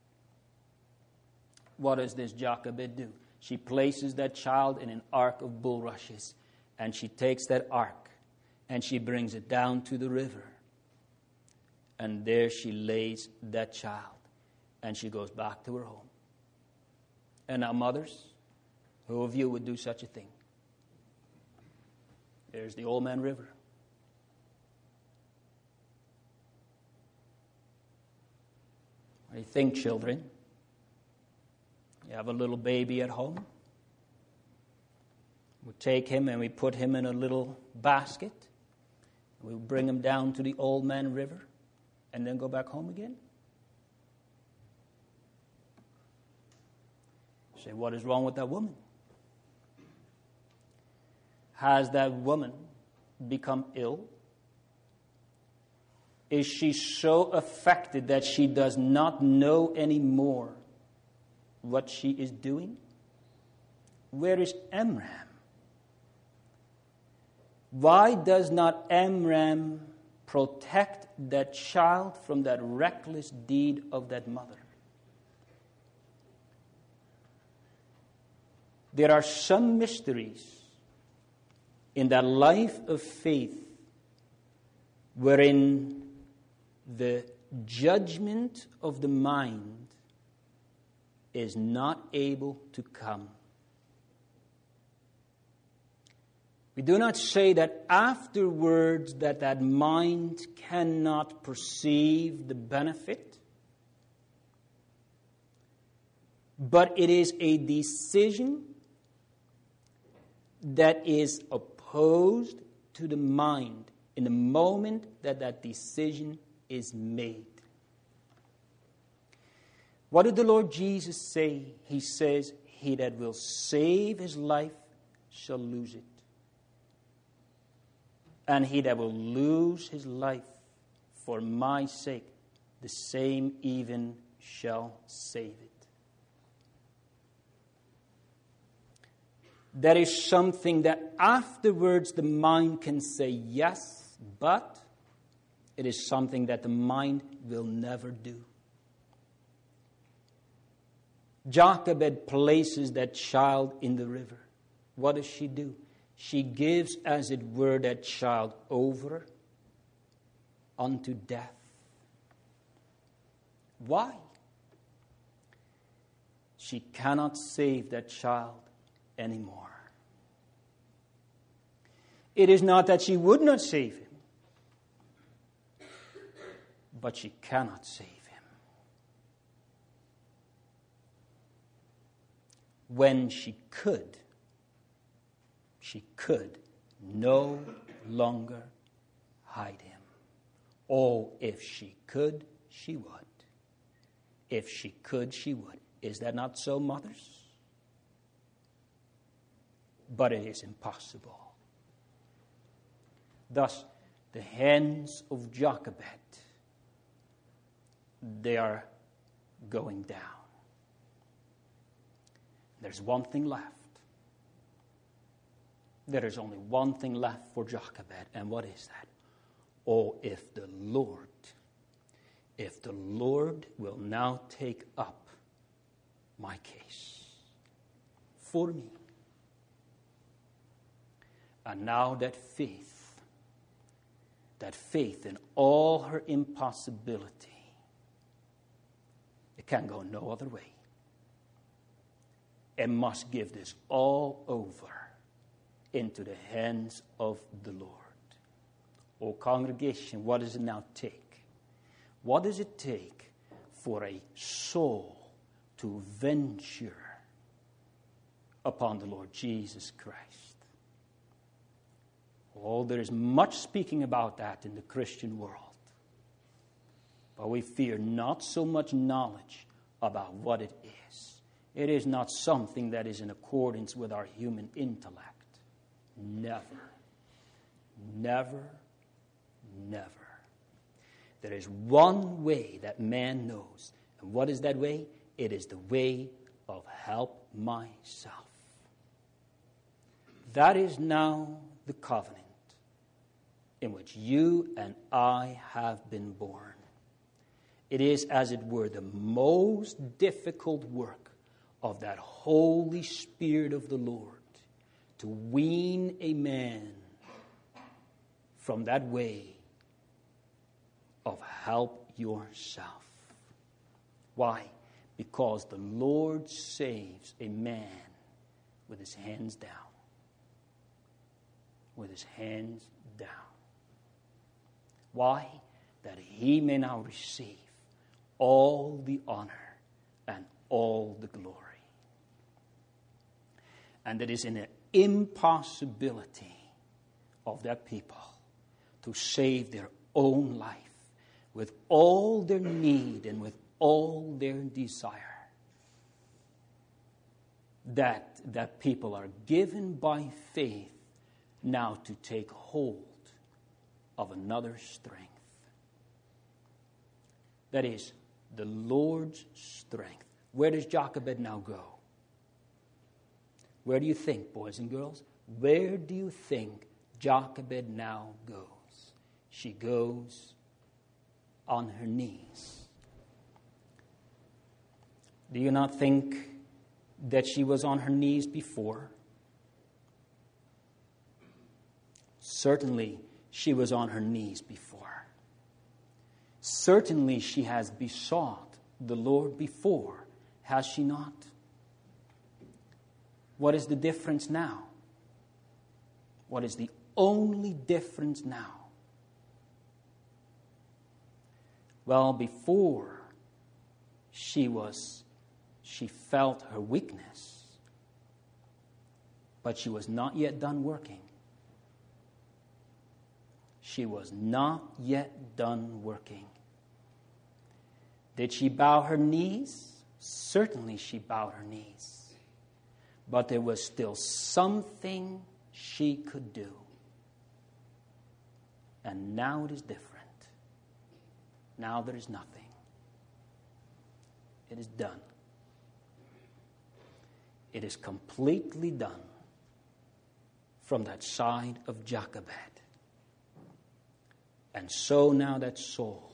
What does this Jochebed do? She places that child in an ark of bulrushes, and she takes that ark, and she brings it down to the river. And there she lays that child, and she goes back to her home. And now, mothers, who of you would do such a thing? There's the Old Man River. What do you think, children? You have a little baby at home. We take him and we put him in a little basket. We bring him down to the Old Man River and then go back home again. You say, what is wrong with that woman? Has that woman become ill? Is she so affected that she does not know anymore what she is doing? Where is Amram? Why does not Amram protect that child from that reckless deed of that mother? There are some mysteries in that life of faith wherein the judgment of the mind is not able to come. We do not say that afterwards that mind cannot perceive the benefit, but it is a decision that is opposed to the mind in the moment that decision is made. What did the Lord Jesus say? He says, he that will save his life shall lose it. And he that will lose his life for my sake, the same even shall save it. That is something that afterwards the mind can say yes, but it is something that the mind will never do. Jochebed places that child in the river. What does she do? She gives, as it were, that child over unto death. Why? She cannot save that child anymore. It is not that she would not save him, but she cannot save him. When she could no longer hide him. Oh, if she could, she would. If she could, she would. Is that not so, mothers? But it is impossible. Thus, the hands of Jochebed, they are going down. There's one thing left. There is only one thing left for Jochebed, and what is that? Oh, if the Lord will now take up my case for me. And now that faith in all her impossibility, it can go no other way. and must give this all over into the hands of the Lord. O congregation, what does it now take? What does it take for a soul to venture upon the Lord Jesus Christ? Oh, there is much speaking about that in the Christian world. But we fear not so much knowledge about what it is. It is not something that is in accordance with our human intellect. Never. Never. Never. There is one way that man knows. And what is that way? It is the way of help myself. That is now the covenant in which you and I have been born. It is, as it were, the most difficult work of that Holy Spirit of the Lord to wean a man from that way of help yourself. Why? Because the Lord saves a man with his hands down. With his hands down. Why? That he may now receive all the honor and all the glory. And it is an impossibility of that people to save their own life with all their need and with all their desire. That people are given by faith now to take hold of another strength. That is, the Lord's strength. Where does Jochebed now go? Where do you think, boys and girls? Where do you think Jochebed now goes? She goes on her knees. Do you not think that she was on her knees before? Certainly, she was on her knees before. Certainly, she has besought the Lord before, has she not? What is the difference now? What is the only difference now? Well, before she felt her weakness, but she was not yet done working. She was not yet done working. Did she bow her knees? Certainly she bowed her knees. But there was still something she could do. And now it is different. Now there is nothing. It is done. It is completely done from that side of Jochebed. And so now that soul,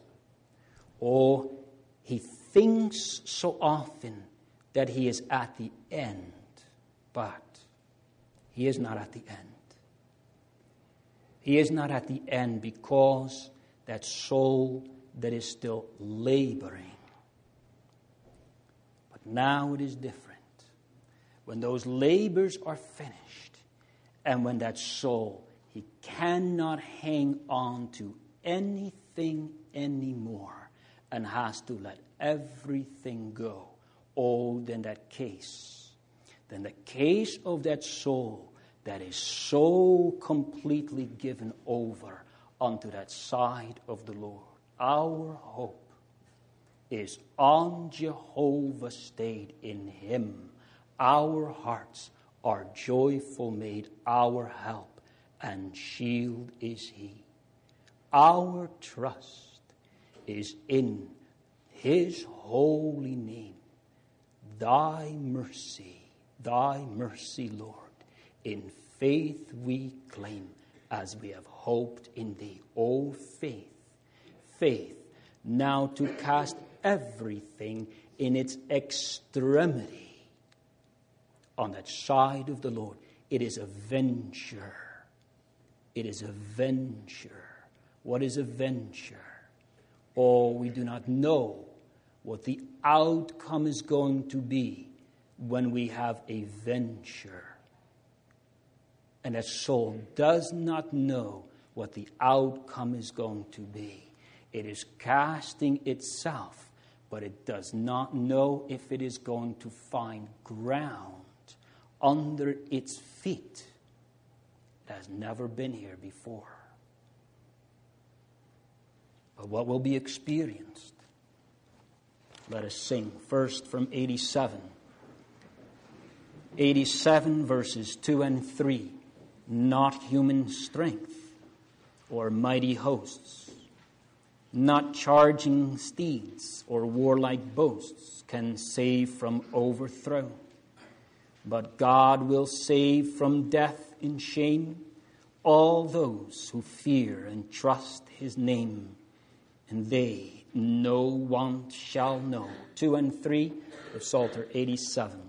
he thinks so often that he is at the end, but he is not at the end. He is not at the end because that soul that is still laboring. But now it is different. When those labors are finished, and when that soul, he cannot hang on to anything anymore and has to let everything go. Oh, then the case of that soul that is so completely given over unto that side of the Lord. Our hope is on Jehovah stayed in him. Our hearts are joyful made our help, and shield is he. Our trust is in his holy name. Thy mercy, Lord, in faith we claim, as we have hoped in thee. O faith, now to cast everything in its extremity on that side of the Lord. It is a venture. It is a venture. What is a venture? Oh, we do not know what the outcome is going to be, when we have a venture. And a soul does not know what the outcome is going to be. It is casting itself, but it does not know if it is going to find ground under its feet. It has never been here before. But what will be experienced? Let us sing first from 87. 87 verses 2 and 3. Not human strength or mighty hosts, not charging steeds or warlike boasts can save from overthrow. But God will save from death and shame all those who fear and trust his name. And they no want shall know. 2 and 3 of Psalter 87.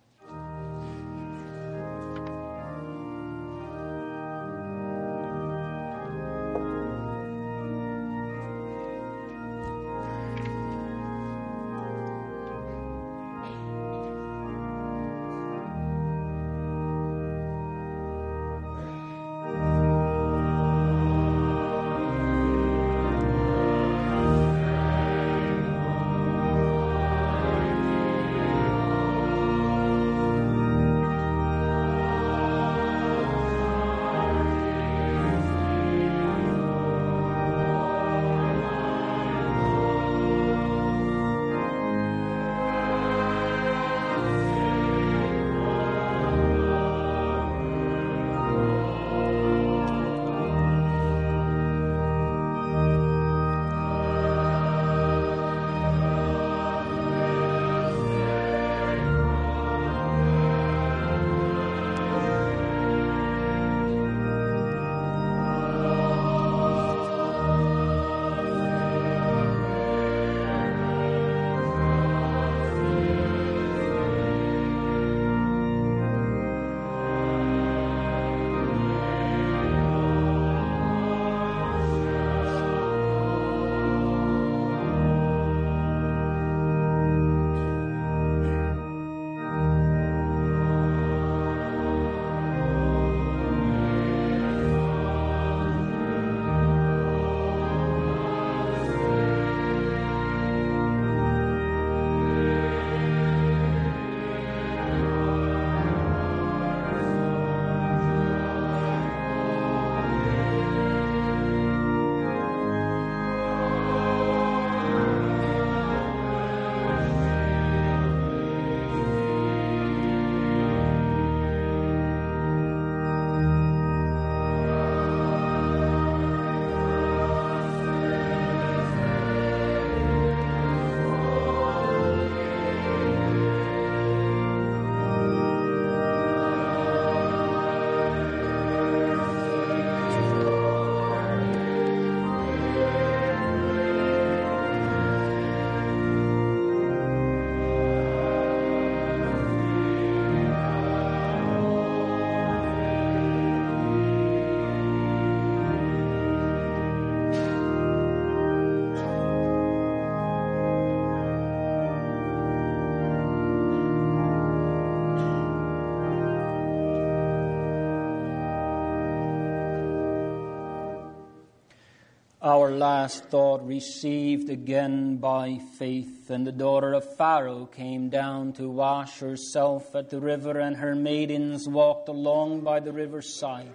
Our last thought, received again by faith. And the daughter of Pharaoh came down to wash herself at the river, and her maidens walked along by the riverside.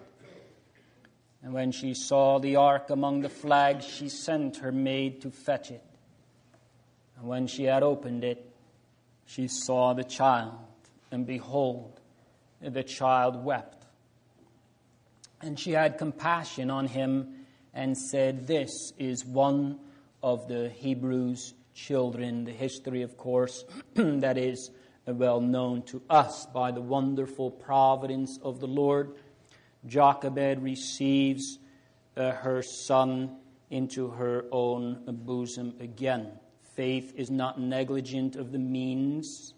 And when she saw the ark among the flags, she sent her maid to fetch it. And when she had opened it, she saw the child, and behold, the child wept. And she had compassion on him, and said, "This is one of the Hebrews' children." The history, of course, that is well known to us. By the wonderful providence of the Lord, Jochebed receives her son into her own bosom again. Faith is not negligent of the means.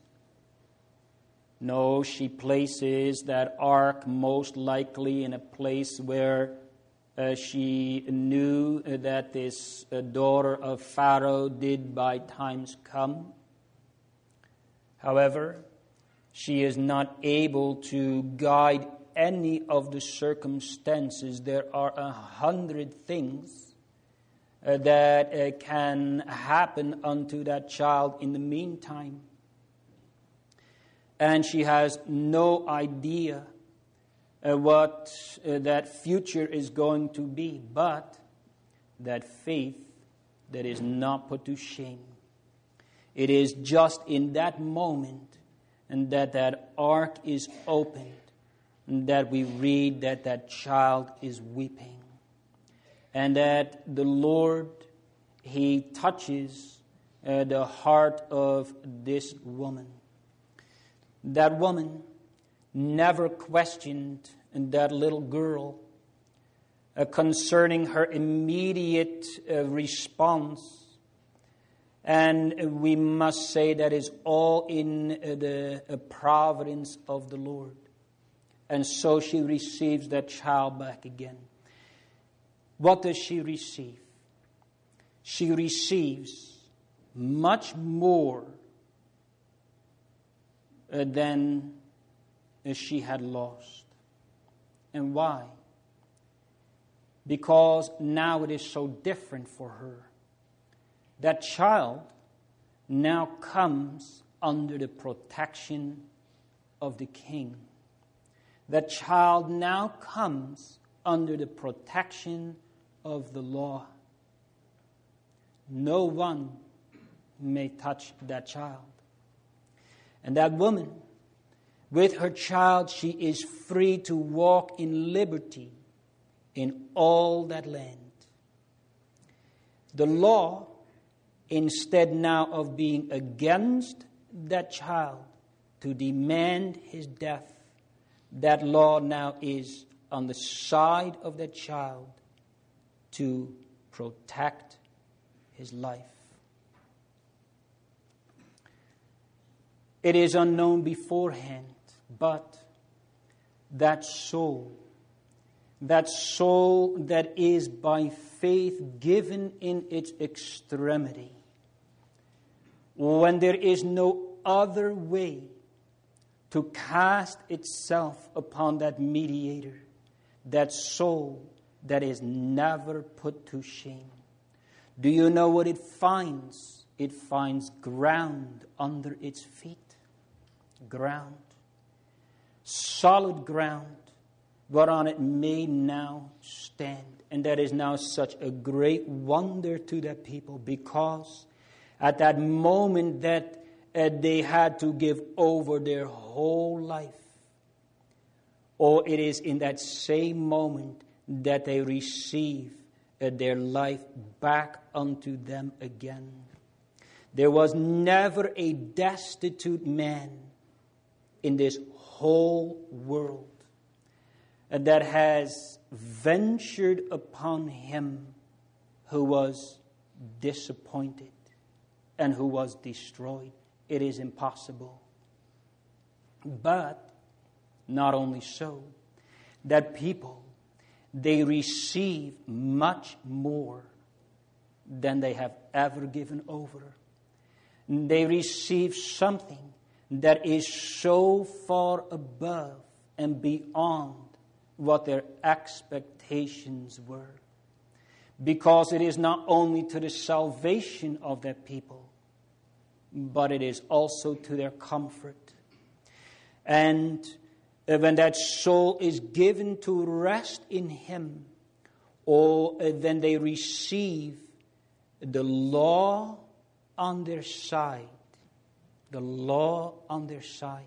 No, she places that ark most likely in a place where she knew that this daughter of Pharaoh did by times come. However, She is not able to guide any of the circumstances. There are 100 things that can happen unto that child in the meantime. And she has no idea what that future is going to be, but that faith that is not put to shame. It is just in that moment and that ark is opened, and that we read that that child is weeping. And that the Lord, He touches the heart of this woman. That woman never questioned that little girl concerning her immediate response. And we must say that is all in the providence of the Lord. And so she receives that child back again. What does she receive? She receives much more than she had lost. And why? Because now it is so different for her. That child now comes under the protection of the king. That child now comes under the protection of the law. No one may touch that child. And that woman, with her child, she is free to walk in liberty in all that land. The law, instead now of being against that child to demand his death, that law now is on the side of that child to protect his life. It is unknown beforehand, but that soul that is by faith given in its extremity, when there is no other way to cast itself upon that mediator, that soul that is never put to shame. Do you know what it finds? It finds ground under its feet. Ground. Solid ground whereon it may now stand. And that is now such a great wonder to that people, because at that moment that they had to give over their whole life, or it is in that same moment that they receive their life back unto them again. There was never a destitute man in this whole world that has ventured upon him who was disappointed and who was destroyed. It is impossible. But not only so, that people, they receive much more than they have ever given over. They receive something that is so far above and beyond what their expectations were. Because it is not only to the salvation of that people, but it is also to their comfort. And when that soul is given to rest in Him, then they receive the law on their side. The law on their side.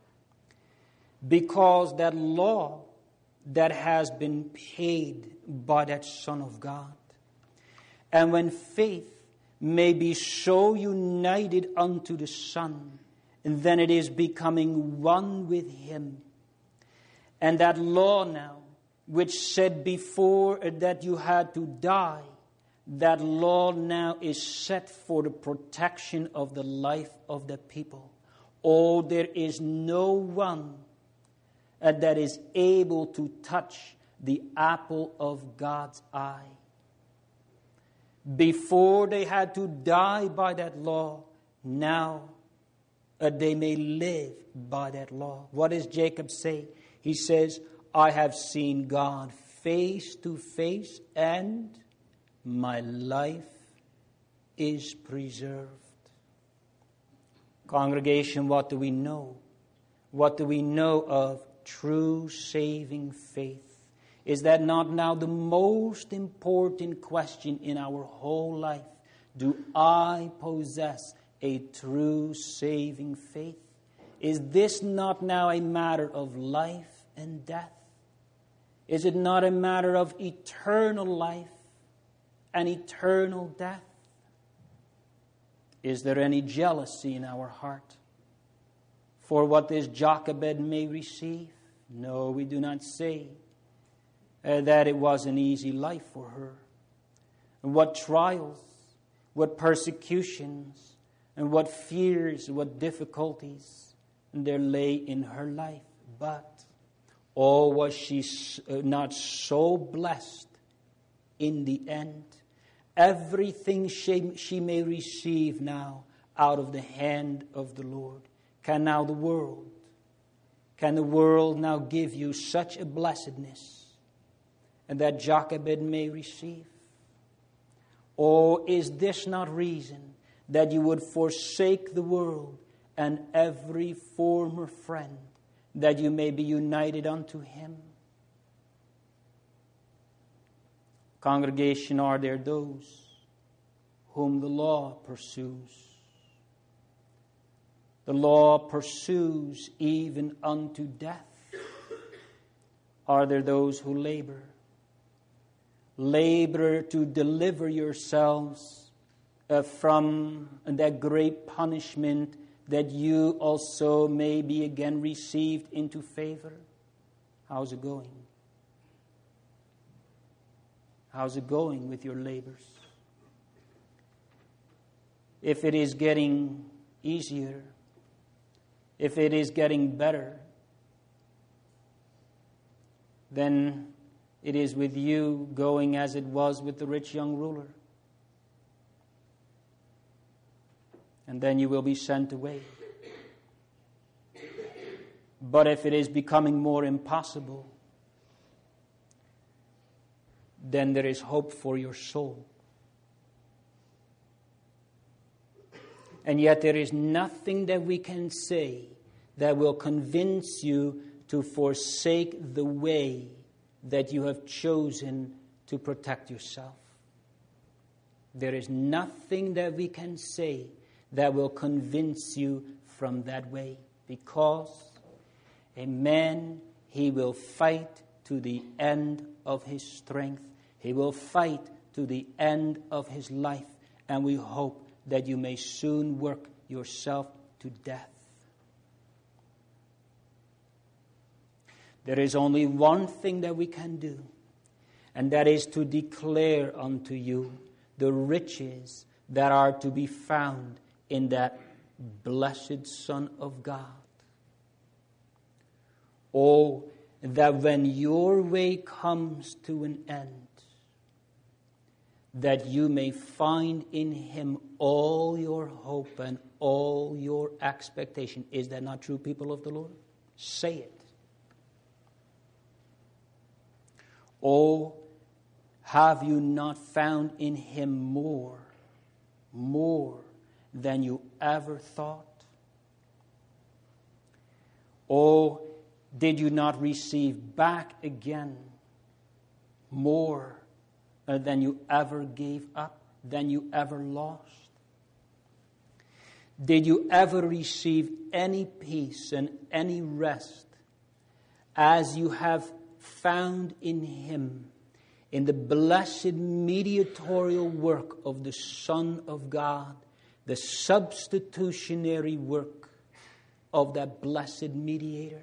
Because that law that has been paid by that Son of God. And when faith may be so united unto the Son, then it is becoming one with Him. And that law now, which said before that you had to die, that law now is set for the protection of the life of the people. Oh, there is no one that is able to touch the apple of God's eye. Before they had to die by that law, now they may live by that law. What does Jacob say? He says, I have seen God face to face, and my life is preserved. Congregation, what do we know? What do we know of true saving faith? Is that not now the most important question in our whole life? Do I possess a true saving faith? Is this not now a matter of life and death? Is it not a matter of eternal life and eternal death? Is there any jealousy in our heart for what this Jochebed may receive? No, we do not say that it was an easy life for her. What trials, what persecutions, and what fears, what difficulties there lay in her life. But, oh, was she not so blessed in the end? Everything she may receive now out of the hand of the Lord. Can the world now give you such a blessedness and that Jochebed may receive? Or is this not reason that you would forsake the world and every former friend, that you may be united unto him? Congregation, are there those whom the law pursues? The law pursues even unto death. Are there those who labor? Labor to deliver yourselves from that great punishment, that you also may be again received into favor. How's it going? How's it going with your labors? If it is getting easier, if it is getting better, then it is with you going as it was with the rich young ruler. And then you will be sent away. But if it is becoming more impossible, then there is hope for your soul. And yet there is nothing that we can say that will convince you to forsake the way that you have chosen to protect yourself. There is nothing that we can say that will convince you from that way, because a man, he will fight to the end of his strength. He will fight to the end of his life, and we hope that you may soon work yourself to death. There is only one thing that we can do, and that is to declare unto you the riches that are to be found in that blessed Son of God. Oh, that when your way comes to an end, that you may find in him all your hope and all your expectation. Is that not true, people of the Lord? Say it. Oh, have you not found in him more than you ever thought? Oh, did you not receive back again more than you ever gave up, than you ever lost? Did you ever receive any peace and any rest as you have found in him, in the blessed mediatorial work of the Son of God, the substitutionary work of that blessed mediator?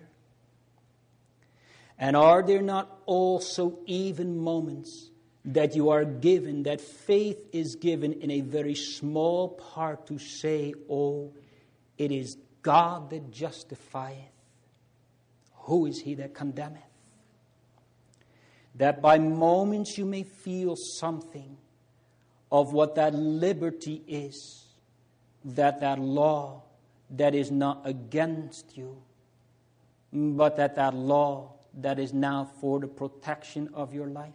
And are there not also even moments that you are given, that faith is given in a very small part to say, oh, it is God that justifieth. Who is he that condemneth? That by moments you may feel something of what that liberty is, that law that is not against you, but that law that is now for the protection of your life.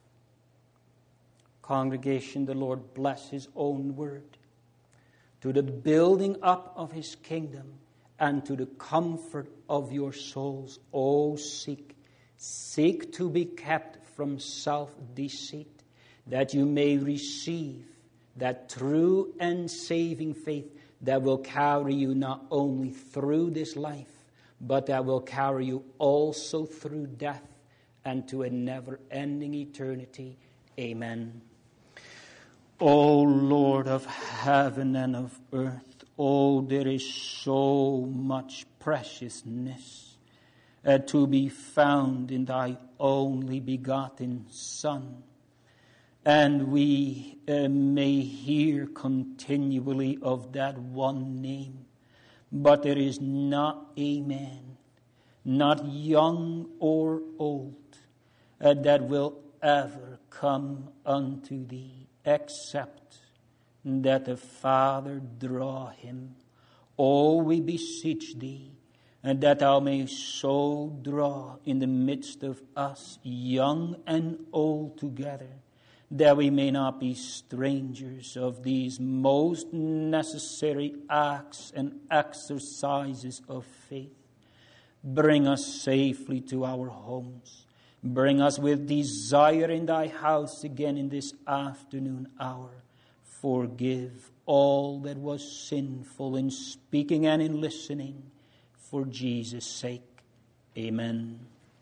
Congregation, the Lord bless His own word to the building up of His kingdom and to the comfort of your souls. Oh, seek to be kept from self-deceit, that you may receive that true and saving faith that will carry you not only through this life, but that will carry you also through death and to a never-ending eternity. Amen. O Lord of heaven and of earth, oh, there is so much preciousness to be found in Thy only begotten Son. And we may hear continually of that one name, but there is not a man, not young or old, that will ever come unto Thee, except that the Father draw him. Oh, we beseech Thee, and that Thou mayst so draw in the midst of us, young and old together, that we may not be strangers of these most necessary acts and exercises of faith. Bring us safely to our homes. Bring us with desire in Thy house again in this afternoon hour. Forgive all that was sinful in speaking and in listening, for Jesus' sake. Amen.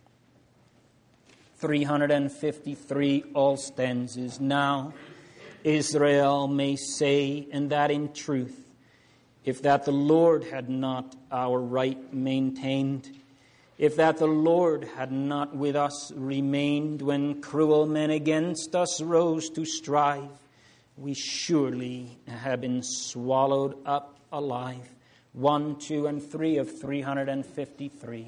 353 all stanzas. Now Israel may say, and that in truth, if that the Lord had not our right maintained, if that the Lord had not with us remained when cruel men against us rose to strive, we surely have been swallowed up alive. 1, 2, and 3 of 353.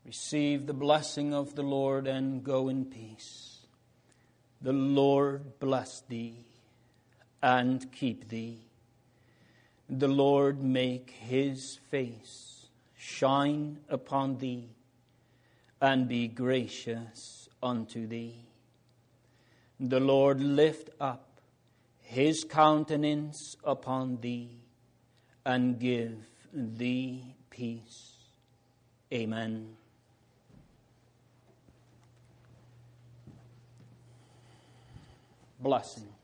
Receive the blessing of the Lord and go in peace. The Lord bless thee and keep thee. The Lord make his face shine upon thee and be gracious unto thee. The Lord lift up his countenance upon thee and give thee peace. Amen. Blessing.